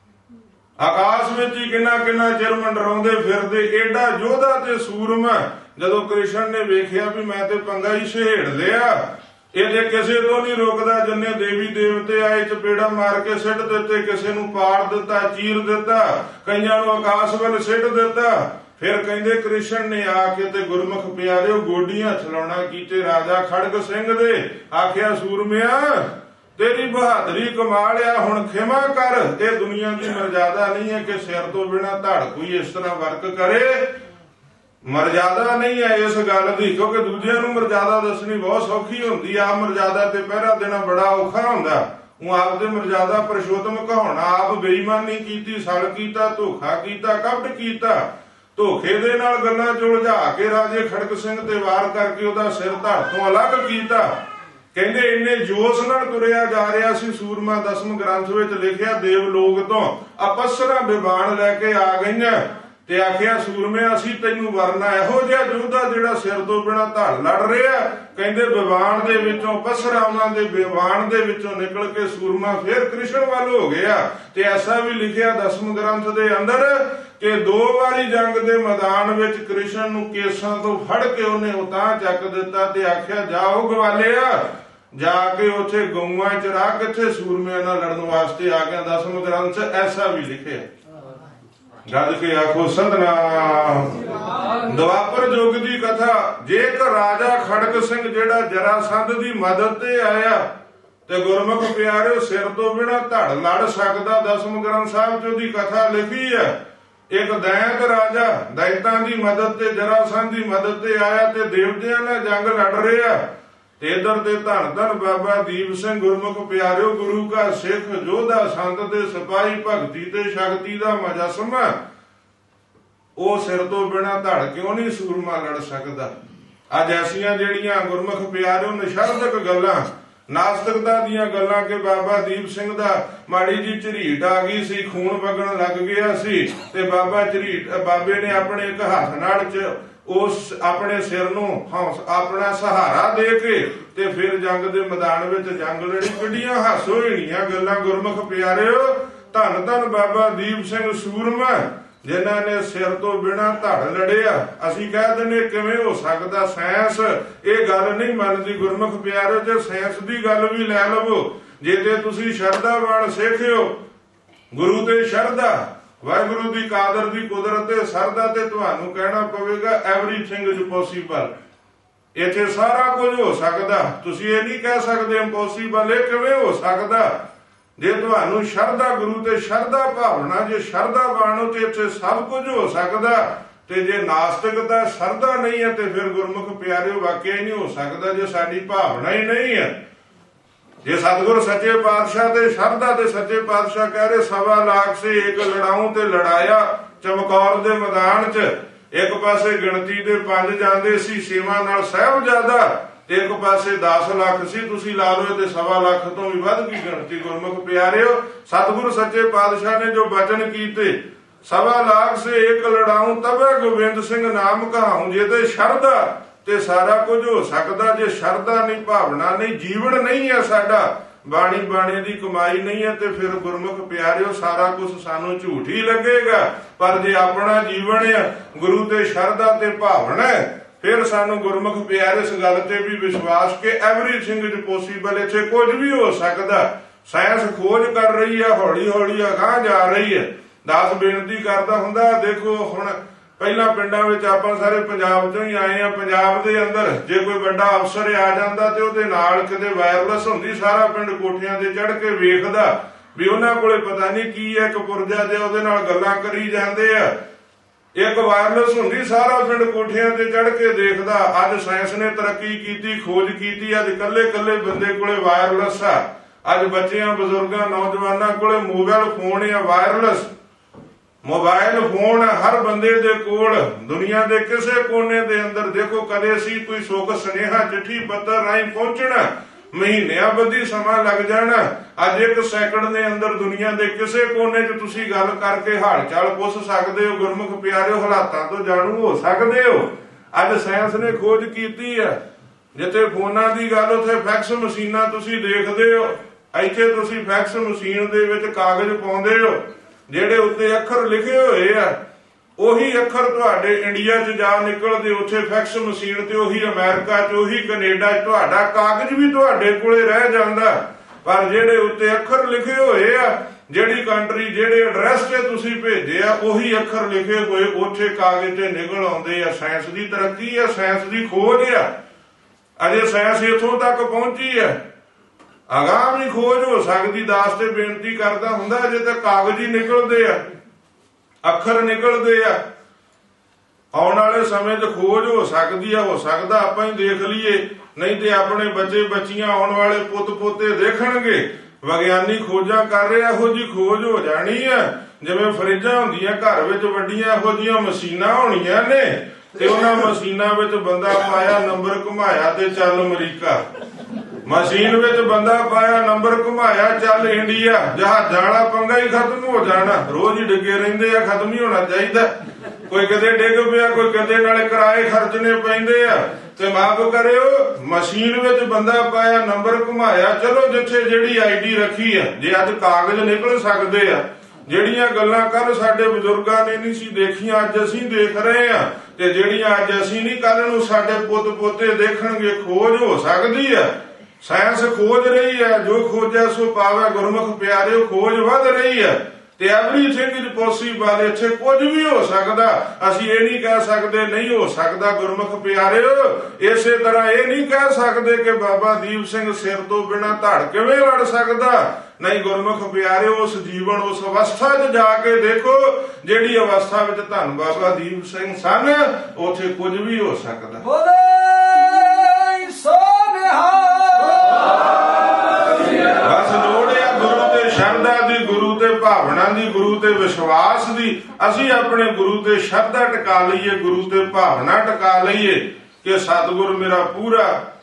ਆਕਾਸ਼ ਵਿੱਚ ਹੀ ਕਿੰਨਾ ਕਿੰਨਾ ਚਿਰ ਮੰਡਰਾਉਂਦੇ ਫਿਰਦੇ। ਏਡਾ ਯੋਧਾ ਤੇ ਸੂਰਮਾ ਜਦੋਂ ਕ੍ਰਿਸ਼ਨ ਨੇ ਵੇਖਿਆ ਵੀ ਮੈਂ ਤੇ ਪੰਗਾ ਹੀ ਛੇੜ ਲਿਆ, ਇਹਦੇ ਕਿਸੇ ਤੋਂ ਨਹੀਂ ਰੁਕਦਾ। ਜਿੰਨੇ ਦੇਵੀ ਦੇਵਤੇ ਆਏ ਚਪੇੜਾ ਮਾਰ ਕੇ ਸਿੱਟ ਦਿੱਤੇ, ਕਿਸੇ ਨੂੰ ਪਾੜ ਦਿੱਤਾ, ਚੀਰ ਦਿੱਤਾ, ਕਈਆਂ ਨੂੰ ਆਕਾਸ਼ ਵੱਲ ਸਿੱਟ ਦਿੱਤਾ। ਫਿਰ ਕਹਿੰਦੇ ਕ੍ਰਿਸ਼ਨ ਨੇ ਆ ਕੇ ਤੇ ਗੁਰਮੁਖ ਪਿਆਰਿਓ ਗੋਡੀਆਂ ਛਲਾਉਣਾ ਕੀਤੇ ਰਾਜਾ ਖੜਗ ਸਿੰਘ ਦੇ। ਆਖਿਆ ਸੂਰਮਿਆ ਤੇਰੀ ਬਹਾਦਰੀ ਕਮਾਲ ਆ, ਹੁਣ ਖਿਮਾ ਕਰ। ਇਹ ਦੁਨੀਆ ਦੀ ਮਰਜ਼ਾਦਾ ਨਹੀਂ ਹੈ ਕਿ ਸਿਰ ਤੋਂ ਬਿਨਾਂ ਧੜ ਕੋਈ ਇਸ ਤਰ੍ਹਾਂ ਵਰਕ ਕਰੇ। ਮਰਜ਼ਾਦਾ ਨਹੀਂ ਹੈ ਇਸ ਗੱਲ ਦੀ, ਕਿਉਂਕਿ ਦੂਜਿਆਂ ਨੂੰ ਮਰਜ਼ਾਦਾ ਦੱਸਣੀ ਬਹੁਤ ਸੌਖੀ ਹੁੰਦੀ ਆ। ਮਰਜ਼ਾਦਾ ਤੇ ਪਹਿਰਾ ਦੇਣਾ ਬੜਾ ਔਖਾ ਹੁੰਦਾ। ਉਹ ਆਪ ਦੇ ਮਰਜ਼ਾਦਾ ਪਰਸ਼ੋਤਮ ਕਹਾਉਣਾ, ਆਪ ਬੇਈਮਾਨੀ ਕੀਤੀ, ਸੜ ਕੀਤਾ, ਧੋਖਾ ਕੀਤਾ, ਕਪਟ ਕੀਤਾ, ਧੋਖੇ ਦੇ ਨਾਲ ਗੱਲਾਂ ਚ ਉਲਝਾ ਕੇ ਰਾਜੇ ਖੜਕ ਸਿੰਘ ਤੇ ਵਾਰ ਕਰਕੇ ਉਹਦਾ ਸਿਰ ਧੜ ਤੋਂ ਅਲੱਗ ਕੀਤਾ। ਕਹਿੰਦੇ ਇੰਨੇ ਜੋਸ਼ ਨਾਲ ਤੁਰਿਆ ਜਾ ਰਿਹਾ ਸੀ ਸੂਰਮਾ। ਦਸਮ ਗ੍ਰੰਥ ਵਿੱਚ ਲਿਖਿਆ ਦੇਵ ਲੋਕ ਤੋਂ ਅਪਸਰਾਂ ਵਿਵਾਨ ਲੈ ਕੇ ਆ ਗਈਆਂ ਤੇ ਆਖਿਆ ਸੂਰਮਿਆ ਅਸੀਂ ਤੈਨੂੰ ਵਰਨਾ ਇਹੋ ਜਿਹਾ ਯੋਧਾ ਜਿਹੜਾ ਸਿਰ ਤੋਂ ਬਿਨਾਂ ਧੜ ਲੜ ਰਿਹਾ। ਕਹਿੰਦੇ ਵਿਵਾਨ ਦੇ ਵਿੱਚੋਂ ਅਪਸਰਾਂ ਉਹਨਾਂ ਦੇ ਵਿਵਾਨ ਦੇ ਵਿੱਚੋਂ ਨਿਕਲ ਕੇ ਸੂਰਮਾ ਫਿਰ ਕ੍ਰਿਸ਼ਨ ਵੱਲ ਹੋ ਗਿਆ। ਤੇ ਐਸਾ ਵੀ ਲਿਖਿਆ ਦਸਮ ਗ੍ਰੰਥ ਦੇ ਅੰਦਰ ਕਿ ਦੋ ਵਾਰੀ ਜੰਗ ਦੇ ਮੈਦਾਨ ਵਿੱਚ ਕ੍ਰਿਸ਼ਨ ਨੂੰ ਕੇਸਾਂ ਤੋਂ ਫੜ ਕੇ ਉਹਨੇ ਉਤਾਂ ਚੱਕ ਦਿੱਤਾ ਤੇ ਆਖਿਆ ਜਾਓ ਗਵਾਲਿਆ, ਜਾ ਕੇ ਉੱਥੇ ਗਊਆਂ ਚ ਰਾਹ ਕਿੱਥੇ ਸੂਰਮਿਆਂ ਨਾਲ ਲੜਨ ਵਾਸਤੇ ਆ ਗਿਆ। ਦਸਮ ਗ੍ਰੰਥ ਚ ਐਸਾ ਵੀ ਲਿਖਿਆ। ਗੱਜ ਕੇ ਆਖੋ ਸਤਿਨਾਮ। ਦੁਆਪਰ ਯੁੱਗ ਦੀ ਕਥਾ। ਜੇਕਰ ਰਾਜਾ ਖੜਕ ਸਿੰਘ ਜਿਹੜਾ ਜਰਾਸੰਧ ਦੀ ਮਦਦ ਤੇ ਆਇਆ ਤੇ ਗੁਰਮੁਖ ਪਿਆਰਿਓ ਸਿਰ ਤੋਂ ਬਿਨਾਂ ਧੜ ਲੜ ਸਕਦਾ। ਦਸਮ ਗ੍ਰੰਥ ਸਾਹਿਬ ਚ ਉਹਦੀ ਕਥਾ ਲਿਖੀ ਹੈ। ਇੱਕ ਦੈਂਤ ਰਾਜਾ ਦੈਂਤਾਂ ਦੀ ਮਦਦ ਤੇ ਜਰਾਸੰਧ ਦੀ ਮਦਦ ਤੇ ਆਇਆ ਤੇ ਦੇਵਤਿਆਂ ਨਾਲ ਜੰਗ ਲੜ ਰਿਹਾ ਤੇ ਇਧਰ ਤੇ ਧੰਨ ਧੰਨ ਬਾਬਾ ਦੀਪ ਸਿੰਘ ਗੁਰਮੁਖ ਪਿਆਰਿਓ ਗੁਰੂ ਕਾ ਸਿੱਖ ਯੋਧਾ ਸੰਤ ਤੇ ਸਿਪਾਹੀ ਭਗਤੀ ਤੇ ਸ਼ਕਤੀ ਦਾ ਮੁਜੱਸਮਾ। ਉਹ ਸਿਰ ਤੋਂ ਬਿਨਾਂ ਧੜ ਕਿਉਂ ਨਹੀਂ ਸੂਰਮਾ ਲੜ ਸਕਦਾ। ਅੱਜ ਐਸੀਆਂ ਜਿਹੜੀਆਂ ਗੁਰਮੁਖ ਪਿਆਰਿਓ ਨਿਸ਼ਰਦਕ ਗੱਲਾਂ, ਨਾਸਤਿਕਤਾ ਦੀਆਂ ਗੱਲਾਂ ਕਿ ਬਾਬਾ ਦੀਪ ਸਿੰਘ ਦਾ ਮਾੜੀ ਜੀ ਝਰੀਟ ਆ ਗਈ ਸੀ, ਖੂਨ ਵਗਣ ਲੱਗ ਗਿਆ ਸੀ ਤੇ ਬਾਬਾ ਝਰੀਟ ਬਾਬੇ ਨੇ ਆਪਣੇ ਇੱਕ ਹੱਥ ਨਾਲ ਚ ਉਸ ਆਪਣੇ ਸਿਰ ਨੂੰ ਹੌਸ ਆਪਣਾ ਸਹਾਰਾ ਦੇ ਕੇ ਤੇ ਫਿਰ ਜੰਗ ਦੇ ਮੈਦਾਨ ਵਿੱਚ ਜੰਗ ਲੜੀ। ਕਿੱਡੀਆਂ ਹਾਸੋਹੀਣੀਆਂ ਗੱਲਾਂ ਗੁਰਮੁਖ ਪਿਆਰਿਓ। ਧੰਨ ਧੰਨ ਬਾਬਾ ਦੀਪ ਸਿੰਘ ਸੂਰਮਾ ਜਿਨ੍ਹਾਂ ਨੇ ਸਿਰ ਤੋਂ ਬਿਨਾਂ ਧੜ ਲੜਿਆ। ਅਸੀਂ ਕਹਿ ਦਿੰਦੇ ਕਿਵੇਂ ਹੋ ਸਕਦਾ। ਸਾਇੰਸ ਇਹ ਗੱਲ ਨਹੀਂ ਮੰਨਦੀ ਗੁਰਮੁਖ ਪਿਆਰਿਓ। ਜੇ ਸਾਇੰਸ ਦੀ ਗੱਲ ਵੀ ਲੈ ਲਵੋ, ਜੇ ਤੇ ਤੁਸੀਂ ਸ਼ਰਧਾਵਾਨ ਸਿੱਖਿਓ ਗੁਰੂ ਤੇ ਸ਼ਰਧਾ, ਵਾਹਿਗੁਰੂ ਦੀ ਕਾਦਰ ਦੀ ਕੁਦਰਤ ਤੇ ਸਰਦਾ ਤੇ ਤੁਹਾਨੂੰ ਕਹਿਣਾ ਪਵੇਗਾ ਐਵਰੀਥਿੰਗ ਇਜ਼ ਪੋਸੀਬਲ। ਇੱਥੇ ਸਾਰਾ ਕੁਝ ਹੋ ਸਕਦਾ। ਤੁਸੀਂ ਇਹ ਨਹੀਂ ਕਹਿ ਸਕਦੇ ਇੰਪੋਸੀਬਲ। ਇਹ ਕਿਵੇਂ ਹੋ ਸਕਦਾ? ਜੇ ਤੁਹਾਨੂੰ ਸ਼ਰਧਾ ਗੁਰੂ ਤੇ ਸ਼ਰਧਾ ਭਾਵਨਾ, ਜੇ ਸ਼ਰਧਾ ਬਾਣੋ ਤੇ ਇੱਥੇ ਸਭ ਕੁਝ ਹੋ ਸਕਦਾ। ਤੇ ਜੇ ਨਾਸਤਿਕਤਾ ਸ਼ਰਧਾ ਨਹੀਂ ਹੈ ਤੇ ਫਿਰ ਗੁਰਮੁਖ ਪਿਆਰਿਓ ਵਾਕਿਆ ਹੀ ਨਹੀਂ ਹੋ ਸਕਦਾ। ਜੇ ਸਾਡੀ ਭਾਵਨਾ ਹੀ ਨਹੀਂ ਹੈ, ਜੇ ਸਤਿਗੁਰ ਸੱਚੇ ਪਾਤਸ਼ਾਹ ਤੇ ਸ਼ਰਧਾ ਤੇ ਸੱਚੇ ਪਾਤਸ਼ਾਹ ਕਹਿ ਰਹੇ ਸਵਾ ਲਾਖ ਸੇ ਇੱਕ ਲੜਾਉ ਤੇ ਲੜਾਇਆ ਚਮਕੌਰ ਦੇ ਮੈਦਾਨ ਚ। ਇੱਕ ਪਾਸੇ ਗਿਣਤੀ ਦੇ ਪੰਜ ਜਾਂਦੇ ਸੀ ਸੇਵਾ ਨਾਲ ਸਾਹਿਬਜ਼ਾਦਾ ਤੇ ਇੱਕ ਪਾਸੇ ਦਸ ਲੱਖ ਸੀ। ਤੁਸੀਂ ਲਾ ਲਓ ਤੇ ਸਵਾ ਲੱਖ ਤੋਂ ਵੀ ਵੱਧ ਗਈ ਗਿਣਤੀ। ਗੁਰਮੁਖ ਪਿਆਰਿਓ ਸਤਿਗੁਰ ਸੱਚੇ ਪਾਤਸ਼ਾਹ ਨੇ ਜੋ ਬਚਨ ਕੀਤੇ ਸਵਾ ਲਾਖ ਸੇ ਇੱਕ ਲੜਾਉ ਤਬੇ ਗੋਬਿੰਦ ਸਿੰਘ ਨਾਮ ਕਹਾਉ। ਜੇ ਤੇ ਸ਼ਰਧਾ ਤੇ ਸਾਰਾ ਕੁਝ ਹੋ ਸਕਦਾ। ਜੇ ਸ਼ਰਧਾ ਨਹੀਂ, ਭਾਵਨਾ ਨਹੀਂ, ਜੀਵਨ ਨਹੀਂ ਹੈ ਸਾਡਾ, ਬਾਣੀ ਬਾਣੇ ਦੀ ਕਮਾਈ ਨਹੀਂ ਹੈ ਤੇ ਫਿਰ ਗੁਰਮੁਖ ਪਿਆਰਿਓ ਸਾਰਾ ਕੁਝ ਸਾਨੂੰ ਝੂਠ ਹੀ ਲੱਗੇਗਾ। ਪਰ ਜੇ ਆਪਣਾ ਜੀਵਨ ਹੈ ਗੁਰੂ ਤੇ ਸ਼ਰਧਾ ਤੇ ਭਾਵਨਾ ਫਿਰ ਸਾਨੂੰ ਗੁਰਮੁਖ ਪਿਆਰੇ ਇਸ ਗੱਲ ਤੇ ਵੀ ਵਿਸ਼ਵਾਸ ਕਿ ਐਵਰੀਥਿੰਗ ਇਜ਼ ਪੋਸੀਬਲ। ਇੱਥੇ ਕੁਝ ਵੀ ਹੋ ਸਕਦਾ। ਸਾਇੰਸ ਖੋਜ ਕਰ ਰਹੀ ਹੈ, ਹੌਲੀ ਹੌਲੀ ਅਗਾਂਹ ਜਾ ਰਹੀ ਹੈ। ਦਾਸ ਬੇਨਤੀ ਕਰਦਾ ਹੁੰਦਾ, ਦੇਖੋ ਹੁਣ ਪਹਿਲਾਂ ਪਿੰਡਾਂ ਵਿੱਚ ਆਪਾਂ ਸਾਰੇ ਪੰਜਾਬ ਚੋਂ ਹੀ ਆਏ ਆ। ਪੰਜਾਬ ਦੇ ਅੰਦਰ ਜੇ ਕੋਈ ਵੱਡਾ ਅਫਸਰ ਆ ਜਾਂਦਾ ਤੇ ਉਹਦੇ ਨਾਲ ਕਿਤੇ ਵਾਇਰਲੈਸ ਹੁੰਦੀ, ਸਾਰਾ ਪਿੰਡ ਕੋਠਿਆਂ ਤੇ ਚੜ੍ਹ ਕੇ ਵੇਖਦਾ ਵੀ ਉਹਨਾਂ ਕੋਲੇ ਪਤਾ ਨਹੀਂ ਕੀ ਹੈ, ਇੱਕ ਪੁਰਜਾ ਜਿਹਾ ਉਹਦੇ ਨਾਲ ਗੱਲਾਂ ਕਰੀ ਜਾਂਦੇ ਆ। ਇੱਕ ਵਾਇਰਲੈਸ ਹੁੰਦੀ, ਸਾਰਾ ਪਿੰਡ ਕੋਠਿਆਂ ਤੇ ਚੜ੍ਹ ਕੇ ਦੇਖਦਾ। ਅੱਜ ਸਾਇੰਸ ਨੇ ਤਰੱਕੀ ਕੀਤੀ, ਖੋਜ ਕੀਤੀ। ਅੱਜ ਇਕੱਲੇ ਇਕੱਲੇ ਬੰਦੇ ਕੋਲੇ ਵਾਇਰਲੈਸ ਆ। ਅੱਜ ਬੱਚਿਆਂ, ਬਜ਼ੁਰਗਾਂ, ਨੌਜਵਾਨਾਂ ਕੋਲੇ ਮੋਬਾਈਲ ਫੋਨ ਆ ਵਾਇਰਲੈਸ। मोबाइल फोन हर बंदे दे कोल, दुनिया दे किसे कोने दे अंदर देखो कदे सी कोई सुख सुनेहा चिट्ठी पत्र राही पहुंचना महीनियां बधी समा लग जाना। अज एक सैकंड दे अंदर दुनिया दे किसे कोने च तुसी गल करके हाल चाल पुछ सकदे हो। गुरमुख प्यारिओ हालातां तो जाणू हो सकदे हो। अज साइंस ने खोज कीती है, जिथे फोनां दी गल उथे फैक्स मशीनां तुसी देखदे हो। इत्थे तुसी फैक्स मशीन दे विच कागज पाउंदे हो, ਜਿਹੜੇ ਉੱਤੇ ਅੱਖਰ ਲਿਖੇ ਹੋਏ ਆ ਉਹੀ ਅੱਖਰ ਤੁਹਾਡੇ ਇੰਡੀਆ 'ਚ ਜਾ ਨਿਕਲਦੇ ਉੱਥੇ ਫੈਕਸ ਮਸ਼ੀਨ ਤੇ, ਉਹੀ ਅਮਰੀਕਾ 'ਚ, ਉਹੀ ਕੈਨੇਡਾ 'ਚ। ਤੁਹਾਡਾ ਕਾਗਜ਼ ਵੀ ਤੁਹਾਡੇ ਕੋਲੇ ਰਹਿ ਜਾਂਦਾ, ਪਰ ਜਿਹੜੇ ਉੱਤੇ ਅੱਖਰ ਲਿਖੇ ਹੋਏ ਆ, ਜਿਹੜੀ ਕੰਟਰੀ ਜਿਹੜੇ ਐਡਰੈਸ ਤੇ ਤੁਸੀਂ ਭੇਜੇ ਆ, ਉਹੀ ਅੱਖਰ ਲਿਖੇ ਹੋਏ ਉੱਥੇ ਕਾਗਜ਼ ਤੇ ਨਿਕਲ ਆਉਂਦੇ ਆ। ਸਾਇੰਸ ਦੀ ਤਰੱਕੀ ਆ, ਸਾਇੰਸ ਦੀ ਖੋਜ ਆ। ਅਜੇ ਸਾਇੰਸ ਇੱਥੋਂ ਤੱਕ ਪਹੁੰਚੀ ਆ, ਅਗਾਂਹ ਵੀ ਖੋਜ ਹੋ ਸਕਦੀ। ਦਾਸ ਤੇ ਬੇਨਤੀ ਕਰਦਾ ਹੁੰਦਾ ਅਜੇ ਤਾਂ ਕਾਗਜ਼ ਹੀ ਨਿਕਲਦੇ ਆ, ਅੱਖਰ ਨਿਕਲਦੇ ਆ। ਆਉਣ ਵਾਲੇ ਸਮੇਂ 'ਚ ਖੋਜ ਹੋ ਸਕਦੀ ਆ, ਹੋ ਸਕਦਾ ਆਪਾਂ ਹੀ ਦੇਖ ਲਈਏ, ਨਹੀਂ ਤੇ ਆਪਣੇ ਬੱਚੇ ਬੱਚੀਆਂ ਆਉਣ ਵਾਲੇ ਪੁੱਤ ਪੋਤੇ ਦੇਖਣਗੇ ਵਿਗਿਆਨੀ ਖੋਜਾਂ ਕਰ ਰਹੇ। ਇਹੋ ਜਿਹੀ ਖੋਜ ਹੋ ਜਾਣੀ ਆ ਜਿਵੇਂ ਫਰਿੱਜਾਂ ਹੁੰਦੀਆਂ ਘਰ ਵਿੱਚ, ਵੱਡੀਆਂ ਇਹੋ ਜਿਹੀਆਂ ਮਸ਼ੀਨਾਂ ਹੋਣੀਆਂ ਨੇ ਤੇ ਉਹਨਾਂ ਮਸ਼ੀਨਾਂ ਵਿੱਚ ਬੰਦਾ ਪਾਇਆ, ਨੰਬਰ ਘੁਮਾਇਆ ਤੇ ਚੱਲ ਅਮਰੀਕਾ। ਮਸ਼ੀਨ ਵਿੱਚ ਬੰਦਾ ਪਾਇਆ, ਨੰਬਰ ਘੁਮਾਇਆ, ਚੱਲ ਇੰਡੀਆ। ਜਹਾਜ਼ਾਂ ਵਾਲਾ ਪੰਗਾ ਹੀ ਖਤਮ ਹੋ ਜਾਣਾ। ਰੋਜ਼ ਹੀ ਡਿੱਗੇ ਰਹਿੰਦੇ ਆ, ਖਤਮ ਹੀ ਹੋਣਾ ਚਾਹੀਦਾ। ਕੋਈ ਕਦੇ ਡਿੱਗ ਪਿਆ, ਕੋਈ ਕਦੇ, ਨਾਲੇ ਕਿਰਾਏ ਖਰਚਣੇ ਪੈਂਦੇ ਆ। ਤੇ ਮਾਫ ਕਰਿਓ, ਮਸ਼ੀਨ ਵਿੱਚ ਬੰਦਾ ਪਾਇਆ, ਨੰਬਰ ਘੁਮਾਇਆ, ਚਲੋ ਜਿੱਥੇ ਜਿਹੜੀ ਆਈ ਡੀ ਰੱਖੀ ਆ। ਜੇ ਅੱਜ ਕਾਗਜ਼ ਨਿਕਲ ਸਕਦੇ ਆ, ਜਿਹੜੀਆਂ ਗੱਲਾਂ ਕੱਲ ਸਾਡੇ ਬਜ਼ੁਰਗਾਂ ਨੇ ਨਹੀਂ ਸੀ ਦੇਖੀਆਂ ਅੱਜ ਅਸੀਂ ਦੇਖ ਰਹੇ ਆ, ਤੇ ਜਿਹੜੀਆਂ ਅੱਜ ਅਸੀਂ ਨਹੀਂ ਕੱਲ ਨੂੰ ਸਾਡੇ ਪੁੱਤ ਪੋਤੇ ਦੇਖਣਗੇ। ਖੋਜ ਹੋ ਸਕਦੀ ਆ, ਸਾਇੰਸ ਖੋਜ ਰਹੀ ਹੈ। ਜੋ ਖੋਜਿਆ ਸੋ ਪਾਵੇ। ਗੁਰਮੁਖ ਪਿਆਰਿਓ, ਖੋਜ ਵੱਧ ਰਹੀ ਹੈ ਤੇ ਐਵਰੀਥਿੰਗ ਇਜ਼ ਪੋਸੀਬਲ। ਇੱਥੇ ਕੁਝ ਵੀ ਹੋ ਸਕਦਾ, ਅਸੀਂ ਇਹ ਨਹੀਂ ਕਹਿ ਸਕਦੇ ਨਹੀਂ ਹੋ ਸਕਦਾ। ਗੁਰਮੁਖ ਪਿਆਰਿਓ, ਇਸੇ ਤਰ੍ਹਾਂ ਇਹ ਨਹੀਂ ਕਹਿ ਸਕਦੇ ਕਿ ਬਾਬਾ ਦੀਪ ਸਿੰਘ ਸਿਰ ਤੋਂ ਬਿਨਾਂ ਧੜ ਕਿਵੇਂ ਲੜ ਸਕਦਾ। ਨਹੀਂ ਗੁਰਮੁਖ ਪਿਆਰਿਓ, ਉਸ ਜੀਵਨ ਉਸ ਅਵਸਥਾ 'ਚ ਜਾ ਕੇ ਦੇਖੋ ਜਿਹੜੀ ਅਵਸਥਾ ਵਿੱਚ ਧੰਨ ਬਾਬਾ ਦੀਪ ਸਿੰਘ ਸਨ, ਉੱਥੇ ਕੁਝ ਵੀ ਹੋ ਸਕਦਾ। ਬਸ ਲੋੜ ਆ ਗੁਰੂ ਤੇ ਸ਼ਰਧਾ ਦੀ, ਗੁਰੂ ਤੇ ਭਾਵਨਾ ਦੀ, ਗੁਰੂ ਤੇ ਵਿਸ਼ਵਾਸ ਦੀ। ਅਸੀਂ ਆਪਣੇ ਗੁਰੂ ਤੇ ਸ਼ਰਧਾ ਟਿਕਾ ਲਈਏ, ਗੁਰੂ ਤੇ ਭਾਵਨਾ ਟਿਕਾ ਲਈਏ ਕਿ ਸਤਿਗੁਰ ਮੇਰਾ ਪੂਰਾ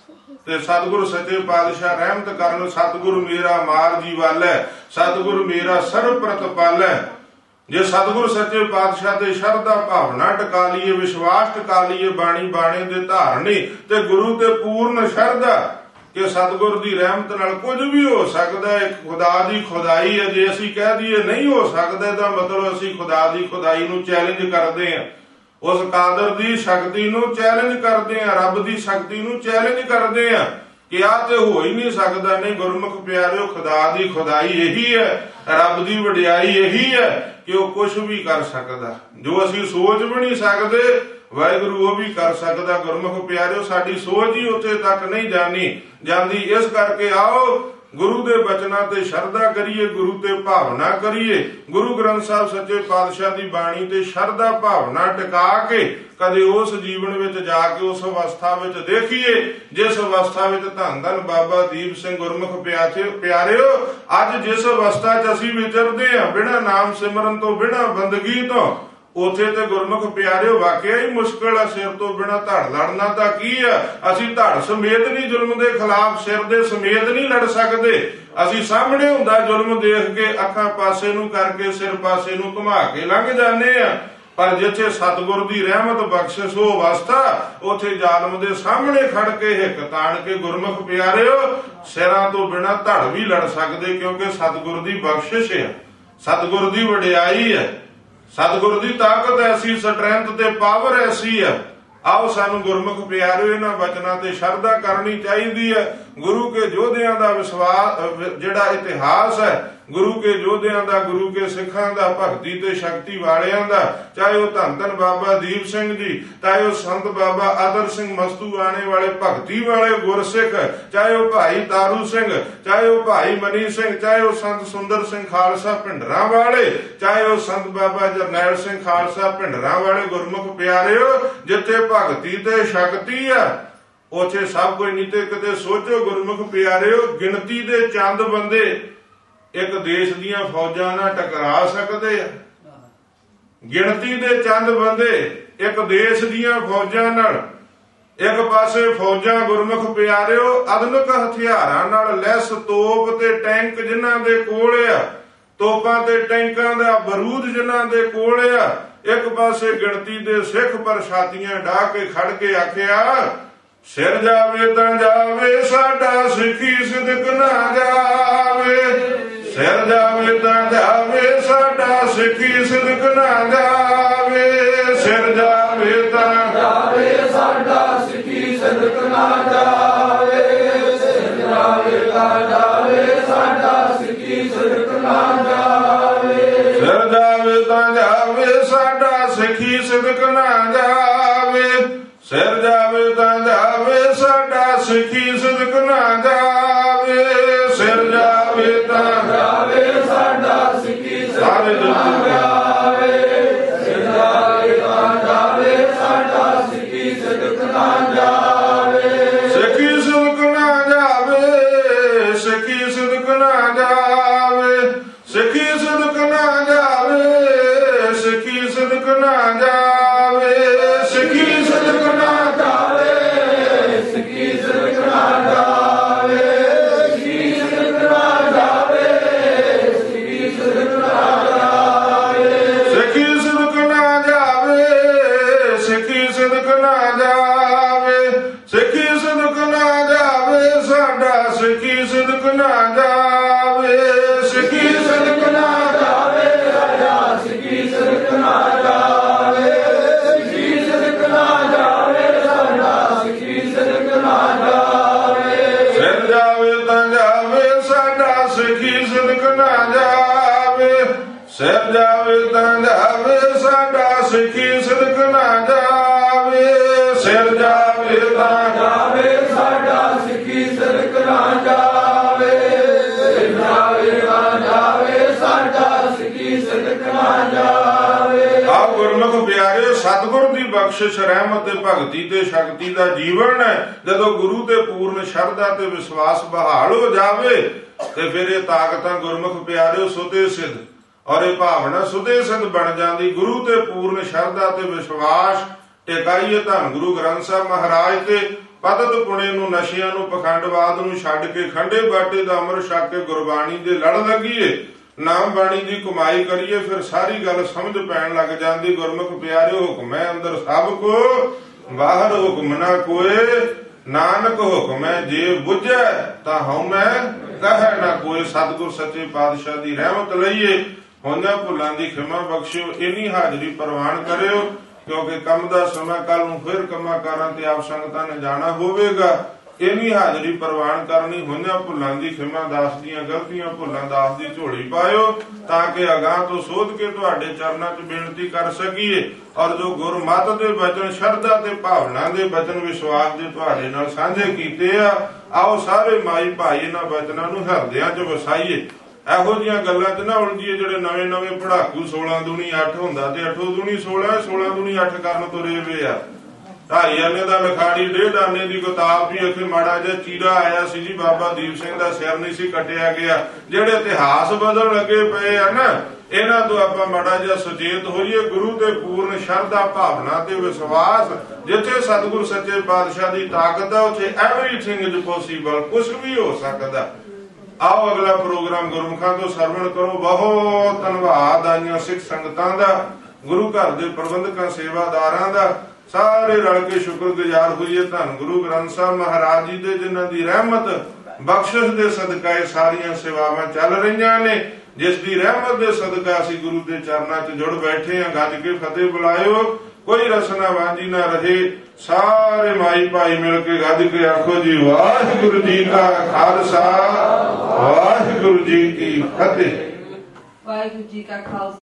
ਤੇ ਸਤਿਗੁਰ ਸੱਚੇ ਪਾਤਸ਼ਾਹ ਰਹਿਮਤ ਕਰਨ। ਸਤਿਗੁਰ ਮੇਰਾ ਮਾਰ ਜੀ ਵਾਲਾ, ਸਤਿਗੁਰ ਮੇਰਾ ਸਰਬ ਪ੍ਰਤਪਾਲਾ। ਜੇ ਸਤਿਗੁਰ ਸੱਚੇ ਪਾਤਸ਼ਾਹ ਤੇ ਸ਼ਰਧਾ ਭਾਵਨਾ ਟਿਕਾ ਲਈਏ, ਵਿਸ਼ਵਾਸ ਟਿਕਾ ਲਈਏ, ਬਾਣੀ ਬਾਣੇ ਦੇ ਧਾਰਨੀ ਤੇ ਗੁਰੂ ਤੇ ਪੂਰਨ ਸ਼ਰਧਾ ਕਿ ਸਤਿਗੁਰ ਦੀ ਰਹਿਮਤ ਨਾਲ ਕੁਝ ਵੀ ਹੋ ਸਕਦਾ ਹੈ। ਖੁਦਾ ਦੀ ਖੁਦਾਈ ਹੈ। ਜੇ ਅਸੀਂ ਕਹਿ ਦਈਏ ਨਹੀਂ ਹੋ ਸਕਦਾ ਤਾਂ ਮਤਲਬ ਅਸੀਂ ਖੁਦਾ ਦੀ ਖੁਦਾਈ ਨੂੰ ਚੈਲੰਜ ਕਰਦੇ ਹਾਂ, ਉਸ ਕਾਦਰ ਦੀ ਸ਼ਕਤੀ ਨੂੰ ਚੈਲੰਜ ਕਰਦੇ ਹਾਂ, ਰੱਬ ਦੀ ਸ਼ਕਤੀ ਨੂੰ ਚੈਲੰਜ ਕਰਦੇ ਹਾਂ ਕਿ ਆਹ ਤੇ ਹੋ ਹੀ ਨਹੀਂ ਸਕਦਾ। ਨਹੀਂ ਗੁਰਮੁਖ ਪਿਆਰਿਓ, ਖੁਦਾ ਦੀ ਖੁਦਾਈ ਇਹੀ ਹੈ, ਰੱਬ ਦੀ ਵਡਿਆਈ ਇਹੀ ਹੈ ਕਿ ਉਹ ਕੁਛ ਵੀ ਕਰ ਸਕਦਾ। ਜੋ ਅਸੀਂ ਸੋਚ ਵੀ ਨਹੀਂ ਸਕਦੇ, ਵਾਹਿਗੁਰੂ ਉਹ ਵੀ ਕਰ ਸਕਦਾ। ਗੁਰਮੁਖ ਪਿਆਰਿਓ, ਸਾਡੀ ਸੋਚ ਹੀ ਉੱਥੇ ਤੱਕ ਨਹੀਂ ਜਾਣੀ ਜਾਂਦੀ। ਇਸ ਕਰਕੇ ਆਓ ਗੁਰੂ ਦੇ ਬਚਨਾਂ ਤੇ ਸ਼ਰਧਾ ਕਰੀਏ, ਗੁਰੂ ਤੇ ਭਾਵਨਾ ਕਰੀਏ, ਗੁਰੂ ਗ੍ਰੰਥ ਸਾਹਿਬ ਸੱਚੇ ਪਾਤਸ਼ਾਹ ਦੀ ਬਾਣੀ ਤੇ ਸ਼ਰਧਾ ਭਾਵਨਾ ਟਿਕਾ ਕੇ ਕਦੇ ਉਸ ਜੀਵਨ ਵਿੱਚ ਜਾ ਕੇ ਉਸ ਅਵਸਥਾ ਵਿੱਚ ਦੇਖੀਏ ਜਿਸ ਅਵਸਥਾ ਵਿੱਚ ਧੰਨ ਧੰਨ ਬਾਬਾ ਦੀਪ ਸਿੰਘ ਗੁਰਮੁਖ ਪਿਆਰਿਓ ਅੱਜ ਜਿਸ ਅਵਸਥਾ 'ਚ ਅਸੀਂ ਵਿਚਰਦੇ ਹਾਂ, ਬਿਨਾਂ ਨਾਮ ਸਿਮਰਨ ਤੋਂ, ਬਿਨਾਂ ਬੰਦਗੀ ਤੋਂ, ਉੱਥੇ ਤੇ ਗੁਰਮੁਖ ਪਿਆਰਿਓ ਵਾਕਿਆ ਹੀ ਮੁਸ਼ਕਿਲ ਆ। ਸਿਰ ਤੋਂ ਬਿਨਾਂ ਧੜ ਲੜਨਾ ਤਾਂ ਕੀ ਆ। ਅਸੀਂ ਧੜ ਸਮੇਤ ਨਹੀਂ ਜ਼ੁਲਮ ਦੇ ਖਿਲਾਫ, ਸਿਰ ਦੇ ਸਮੇਤ ਨਹੀਂ ਲੜ ਸਕਦੇ। ਅਸੀਂ ਸਾਹਮਣੇ ਹੁੰਦਾ ਜ਼ੁਲਮ ਦੇਖ ਕੇ ਅੱਖਾਂ ਪਾਸੇ ਨੂੰ ਕਰਕੇ, ਸਿਰ ਪਾਸੇ ਨੂੰ ਘੁਮਾ ਕੇ ਲੰਘ ਜਾਂਦੇ ਆ। ਪਰ ਜਿੱਥੇ ਸਤਿਗੁਰ ਦੀ ਰਹਿਮਤ ਬਖਸ਼ਿਸ਼ ਉਹ ਅਵਸਥਾ, ਉੱਥੇ ਜ਼ਾਲਮ ਦੇ ਸਾਹਮਣੇ ਖੜ ਕੇ ਹਿੱਕ ਤਾਣ ਕੇ ਗੁਰਮੁਖ ਪਿਆਰਿਓ ਸਿਰਾਂ ਤੋਂ ਬਿਨਾਂ ਧੜ ਵੀ ਲੜ ਸਕਦੇ, ਕਿਉਂਕਿ ਸਤਿਗੁਰ ਦੀ ਬਖਸ਼ਿਸ਼ ਹੈ, ਸਤਿਗੁਰ ਦੀ ਵਡਿਆਈ ਹੈ, ਸਤਿਗੁਰ ਦੀ ਤਾਕਤ ਐਸੀ, ਸਟਰੈਂਥ ਤੇ ਪਾਵਰ ਐਸੀ ਹੈ। ਆਓ ਸਾਨੂੰ ਗੁਰਮੁਖ ਪਿਆਰਿਓ ਇਹਨਾਂ ਬਚਨਾਂ ਤੇ ਸ਼ਰਧਾ ਕਰਨੀ ਚਾਹੀਦੀ ਹੈ। ਗੁਰੂ ਕੇ ਯੋਧਿਆਂ ਦਾ ਵਿਸ਼ਵਾਸ ਜਿਹੜਾ ਇਤਿਹਾਸ ਹੈ, ਗੁਰੂ ਕੇ ਯੋਧਿਆਂ ਦਾ, ਗੁਰੂ ਕੇ ਸਿੱਖਾਂ ਦਾ, ਭਗਤੀ ਤੇ ਸ਼ਕਤੀ ਵਾਲਿਆਂ ਦਾ, ਚਾਹੇ ਉਹ ਧੰਨ ਧੰਨ ਬਾਬਾ ਦੀਪ ਸਿੰਘ ਜੀ, ਚਾਹੇ ਉਹ ਸੰਤ ਬਾਬਾ ਆਦਰ ਸਿੰਘ ਮਸਤੂਆਣੇ ਵਾਲੇ ਭਗਤੀ ਵਾਲੇ ਗੁਰਸਿੱਖ, ਚਾਹੇ ਉਹ ਭਾਈ ਤਾਰੂ ਸਿੰਘ, ਚਾਹੇ ਉਹ ਭਾਈ ਮਨੀ ਸਿੰਘ, ਚਾਹੇ ਉਹ ਸੰਤ ਸੁੰਦਰ ਸਿੰਘ ਖਾਲਸਾ ਭਿੰਡਰਾਂ ਵਾਲੇ, ਚਾਹੇ ਉਹ ਸੰਤ ਬਾਬਾ ਜਰਨੈਲ ਸਿੰਘ ਖਾਲਸਾ ਭਿੰਡਰਾਂ ਵਾਲੇ। ਗੁਰਮੁਖ ਪਿਆਰਿਓ, ਜਿੱਥੇ ਭਗਤੀ ਤੇ ਸ਼ਕਤੀ ਆ ਉੱਥੇ ਸਭ ਕੁਝ ਨਹੀਂ। ਤੇ ਕਿਤੇ ਸੋਚੋ ਗੁਰਮੁਖ ਪਿਆਰਿਓ, ਗਿਣਤੀ ਦੇ ਚੰਦ ਬੰਦੇ ਇੱਕ ਦੇਸ਼ ਦੀਆਂ ਫੌਜਾਂ ਨਾਲ ਟਕਰਾ ਸਕਦੇ ਆ। ਗਿਣਤੀ ਦੇ ਚੰਦ ਬੰਦੇ ਇੱਕ ਦੇਸ਼ ਦੀਆਂ ਫੌਜਾਂ ਨਾਲ, ਇੱਕ ਪਾਸੇ ਫੌਜਾਂ ਗੁਰਮੁਖ ਪਿਆਰਿਓ ਆਧੁਨਿਕ ਹਥਿਆਰਾਂ ਨਾਲ ਲੈਸ ਤੋਪ ਤੇ ਟੈਂਕ ਜਿਨ੍ਹਾਂ ਦੇ ਕੋਲ ਆ, ਤੋਪਾਂ ਤੇ ਟੈਂਕਾਂ ਦਾ ਬਰੂਦ ਜਿਨ੍ਹਾਂ ਦੇ ਕੋਲ ਆ, ਇੱਕ ਪਾਸੇ ਗਿਣਤੀ ਦੇ ਸਿੱਖ ਪਰ ਛਾਤੀਆਂ ਢਾਹ ਕੇ ਖੜ ਕੇ ਆਖਿਆ, ਸਿਰ ਜਾਵੇ ਤਾਂ ਜਾਵੇ ਸਾਡਾ ਸਿੱਖੀ ਸਿਦਕ ਨਾ ਜਾਵੇ, ਸਿਰ ਜਾਵੇ ਤਾਂ ਜਾਵੇ ਸਾਡਾ ਸਿੱਖੀ ਸਿਦਕ ਨਾ ਜਾਵੇ, ਸਿਰ ਜਾਵੇ ਤਾਂ ਜਾਵੇ ਸਾਡਾ ਸਿੱਖੀ ਸਿਦਕ ਨਾ ਜਾਵੇ, ਸਿਰ ਜਾਵੇ ਤਾਂ ਜਾਵੇ ਸਾਡਾ ਸਿੱਖੀ ਸਿਦਕ ਨਾ ਜਾਵੇ, ਸਿਰ ਜਾਵੇ ਤਾਂ ਜਾਵੇ ਸਾਡਾ ਸਿੱਖੀ ਸਿਦਕ ਨਾ ਜਾਵੇ, ਸਿਰ ਜਾਵੇ ਤਾਂ ਜਾਵੇ ਸਾਡਾ ਸਿੱਖੀ ਸਿਦਕ ਨਾ ਜਾਵੇ, ਸਿਰ ਜਾਵੇ ਤਾਂ ਜਾਵੇ ਸਾਡਾ ਸਿੱਖੀ ਸਿਦਕ ਨਾ ਜਾਵੇ, ਸਿਰ ਜਾਵੇ ਤਾਂ ਜਾਵੇ ਸਾਡਾ ਸਿੱਖੀ ਸਿਦਕ ਨਾ ਜਾਵੇ, ਸਿੱਖੀ ਸਿਦਕ ਨਾ ਜਾਵੇ, ਸਿੱਖੀ ਸਿਦਕ ਨਾ ਜਾਵੇ, ਸਿੱਖੀ ਸਿਦਕ ਨਾ ਜਾਵੇ, ਸਿੱਖੀ ਸਿਦਕ ਨਾ ਜਾਵੇ, ਸਿੱਖੀ ਸਿਦਕ ਨਾ ਜਾਵੇ, ਸਿੱਖੀ ਸਿਦਕ ਨਾ ਜਾਵੇ, ਸਿੱਖੀ ਸਿਦਕ ਨਾ ਜਾਵੇ, ਸਿੱਖੀ ਸਿਦਕ ਨਾ ਜਾਵੇ, ਸਿੱਖੀ ਸਿਦਕ ਨਾ ਜਾਵੇ, ਸਿੱਖੀ ਸਿਦਕ ਨਾ ਜਾਵੇ, ਸਿੱਖੀ ਸਿਦਕ ਨਾ ਜਾਵੇ, ਸਾਡਾ ਸਿੱਖੀ ਸਿਦਕ ਨਾ ਜਾਵੇ, ਸਿੱਖੀ ਸਿਦਕ ਨਾ ਜਾਵੇ, ਸਾਡਾ ਸਿੱਖੀ ਸਿਦਕ ਨਾ ਜਾਵੇ, ਸਿੱਖੀ ਸਿਦਕ ਨਾ ਜਾਵੇ, ਸਾਡਾ ਸਿੱਖੀ ਸਿਦਕ ਨਾ ਜਾਵੇ, ਸਿਰ ਜਾਵੇ ਤਾਂ ਜਾਵੇ ਸਾਡਾ ਸਿੱਖੀ ਸਿਦਕ ਨਾ ਜਾਵੇ, ਸਿਰ ਜਾਵੇ ਤਾਂ ਜਾਵੇ ਸਾਡਾ ਸਿੱਖੀ ਸਿਦਕ ਨਾ ਜਾਵੇ, ਸਿਰ ਜਾਵੇ ਤਾਂ ਜਾਵੇ ਸਾਡਾ ਸਿੱਖੀ ਸਿਦਕ ਨਾ ਜਾਵੇ, ਸਿਰ ਜਾਵੇ ਤਾਂ ਜਾਵੇ ਸਾਡਾ ਸਿੱਖੀ ਸਿਦਕ ਨਾ ਜਾਵੇ। ਆਹ ਗੁਰਮੁਖ ਪਿਆਰਿਓ, ਸਤਿਗੁਰ ਦੀ ਬਖਸ਼ਿਸ਼, ਰਹਿਮਤ ਤੇ ਭਗਤੀ ਤੇ ਸ਼ਕਤੀ ਦਾ ਜੀਵਨ ਹੈ। ਜਦੋਂ ਗੁਰੂ ਤੇ ਪੂਰਨ ਸ਼ਰਧਾ ਤੇ ਵਿਸ਼ਵਾਸ ਬਹਾਲ ਹੋ ਜਾਵੇ ਤੇ ਫਿਰ ਇਹ ਤਾਕਤਾਂ ਗੁਰਮੁਖ ਪਿਆਰਿਓ ਸੁਦੇ ਸਿੱਧ ਔਰ ਇਹ ਭਾਵਨਾ ਸੁਦੇ ਸਿੱਧ ਬਣ ਜਾਂਦੀ। ਗੁਰੂ ਤੇ ਪੂਰਨ ਸ਼ਰਧਾ ਤੇ ਵਿਸ਼ਵਾਸ ਟਿਕਾਈਏ ਧੰਨ ਗੁਰੂ ਗ੍ਰੰਥ ਸਾਹਿਬ ਮਹਾਰਾਜ ਤੇ ਪਤਤ ਪੁਣੇ ਨੂੰ, ਨਸ਼ਿਆਂ ਨੂੰ, ਪਖੰਡਵਾਦ ਨੂੰ ਛੱਡ ਕੇ ਖੰਡੇ ਬਾਟੇ ਦਾ ਅੰਮ੍ਰਿਤ ਛਕ ਕੇ ਗੁਰਬਾਣੀ ਦੇ ਲੜ ਲੱਗੀਏ, ਨਾਮ ਬਾਣੀ ਦੀ ਕਮਾਈ ਕਰੀਏ, ਫਿਰ ਸਾਰੀ ਗੱਲ ਸਮਝ ਪੈਣ ਲੱਗ ਜਾਂਦੀ। ਗੁਰਮੁਖ ਪਿਆਰਿਓ, ਹੁਕਮ ਹੈ ਅੰਦਰ ਸਭ ਕੋ, ਬਾਹਰ ਹੁਕਮ ਨਾ ਕੋਏ, ਨਾਨਕ ਹੁਕਮ ਹੈ ਜੇ ਬੁੱਝੈ ਤਾਂ ਹਉਮੈ ਕਹੈ ਨਾ ਕੋਏ। ਸਤਿਗੁਰ ਸੱਚੇ ਪਾਤਸ਼ਾਹ ਦੀ ਰਹਿਮਤ ਲਈਏ, ਹੋਈਆਂ ਭੁੱਲਾਂ ਦੀ ਖਿਮਾ ਬਖਸ਼ਿਓ, ਇੰਨੀ ਹਾਜ਼ਰੀ ਪ੍ਰਵਾਨ ਕਰਿਓ, ਕਿਉਂਕਿ ਕੰਮ ਦਾ ਸਮਾਂ ਕੱਲ ਨੂੰ ਫਿਰ ਕੰਮਾਂ ਕਾਰਾਂ ਤੇ ਆਪ ਸੰਗਤਾਂ ਨੇ ਜਾਣਾ ਹੋਵੇਗਾ। ਇੰਨੀ ਹਾਜ਼ਰੀ ਪ੍ਰਵਾਨ ਕਰਨੀ, ਹੋਈਆਂ ਭੁੱਲਾਂ ਦੀ ਖਿਮਾ, ਦਾਸ ਦੀਆਂ ਗਲਤੀਆਂ ਭੁੱਲਾਂ ਦਾਸ ਦੀ ਝੋਲੀ ਪਾਇਓ, ਤਾਂ ਕਿ ਅਗਾਂਹ ਤੋਂ ਸੋਧ ਕੇ ਤੁਹਾਡੇ ਚਰਨਾਂ 'ਚ ਬੇਨਤੀ ਕਰ ਸਕੀਏ। ਔਰ ਜੋ ਗੁਰਮਤਿ ਦੇ ਬਚਨ, ਸ਼ਰਧਾ ਤੇ ਭਾਵਨਾ ਦੇ ਬਚਨ, ਵਿਸ਼ਵਾਸ ਦੇ ਤੁਹਾਡੇ ਨਾਲ ਸਾਂਝੇ ਕੀਤੇ ਆ, ਆਓ ਸਾਰੇ ਮਾਈ ਭਾਈ ਇਹਨਾਂ ਬਚਨਾਂ ਨੂੰ ਹਿਰਦਿਆਂ 'ਚ ਵਸਾਈਏ। ਇਹੋ ਜਿਹੀਆਂ ਗੱਲਾਂ 'ਚ ਨਾ ਉਲਝੀਏ ਜਿਹੜੇ ਨਵੇਂ ਨਵੇਂ ਪੜਾਕੂ ਸੋਲਾਂ ਦੂਣੀ ਅੱਠ ਹੁੰਦਾ ਤੇ ਅੱਠੋ ਦੂਣੀ ਸੋਲਾਂ, ਸੋਲਾਂ ਦੂਣੀ ਅੱਠ ਕਰਨ ਤੁਰੇ ਵੇ ਆ। ਢਾਈ ਆਨੇ ਦਾ ਲਿਖਾੜੀ, ਡੇਢ ਆਨੇ ਦੀ ਕਿਤਾਬ ਵੀ ਇੱਥੇ ਮਾੜਾ ਜਿਹਾ ਚੀਰਾ ਆਇਆ ਸੀ ਜੀ, ਬਾਬਾ ਦੀਪ ਸਿੰਘ ਦਾ ਸਿਰ ਨਹੀਂ ਸੀ ਕੱਟਿਆ ਗਿਆ। ਜਿਹੜੇ ਇਤਿਹਾਸ ਬਦਲਣ ਲੱਗੇ ਪਏ ਆ ਨਾ, ਇਹਨਾਂ ਤੋਂ ਆਪਾਂ ਮਾੜਾ ਜਿਹਾ ਸੁਚੇਤ ਹੋਈਏ। ਗੁਰੂ ਤੇ ਪੂਰਨ ਸ਼ਰਧਾ ਭਾਵਨਾ ਤੇ ਵਿਸ਼ਵਾਸ, ਜਿੱਥੇ ਸਤਿਗੁਰ ਸੱਚੇ ਪਾਤਸ਼ਾਹ ਦੀ ਤਾਕਤ ਆ, ਉੱਥੇ ਐਵਰੀਥਿੰਗ ਇਜ਼ ਪੋਸੀਬਲ, ਕੁਛ ਵੀ ਹੋ ਸਕਦਾ। ਆਓ ਅਗਲਾ ਪ੍ਰੋਗਰਾਮ ਗੁਰਮੁਖਾਂ ਤੋਂ ਸਰਵਣ ਕਰੋ। ਬਹੁਤ ਧੰਨਵਾਦ ਆਈਆਂ ਸਿੱਖ ਸੰਗਤਾਂ ਦਾ, ਗੁਰੂ ਘਰ ਦੇ ਪ੍ਰਬੰਧਕਾਂ, ਸੇਵਾਦਾਰਾਂ ਦਾ। ਸਾਰੇ ਰਲ ਕੇ ਸ਼ੁਕਰਗੁਜ਼ਾਰ ਹੋਈਏ ਧੰਨ ਗੁਰੂ ਗ੍ਰੰਥ ਸਾਹਿਬ ਮਹਾਰਾਜ ਜੀ ਦੇ, ਜਿਨ੍ਹਾਂ ਦੀ ਰਹਿਮਤ ਬਖਸ਼ਿਸ਼ ਦੇ ਸਦਕਾ ਇਹ ਸਾਰੀਆਂ ਸੇਵਾਵਾਂ ਚੱਲ ਰਹੀਆਂ ਨੇ, ਜਿਸ ਦੀ ਰਹਿਮਤ ਦੇ ਸਦਕਾ ਅਸੀਂ ਗੁਰੂ ਦੇ ਚਰਨਾਂ 'ਚ ਜੁੜ ਬੈਠੇ ਹਾਂ। ਗੱਜ ਕੇ ਫਤਿਹ ਬੁਲਾਇਓ, ਕੋਈ ਰਸਨਾ ਵਾਂਝੀ ਨਾ ਰਹੇ। ਸਾਰੇ ਮਾਈ ਭਾਈ ਮਿਲ ਕੇ ਗੱਜ ਕੇ ਆਖੋ ਜੀ, ਵਾਹਿਗੁਰੂ ਜੀ ਕਾ ਖਾਲਸਾ, ਵਾਹਿਗੁਰੂ ਜੀ ਕੀ ਫਤਿਹ। ਵਾਹਿਗੁਰੂ ਜੀ ਕਾ ਖਾਲਸਾ।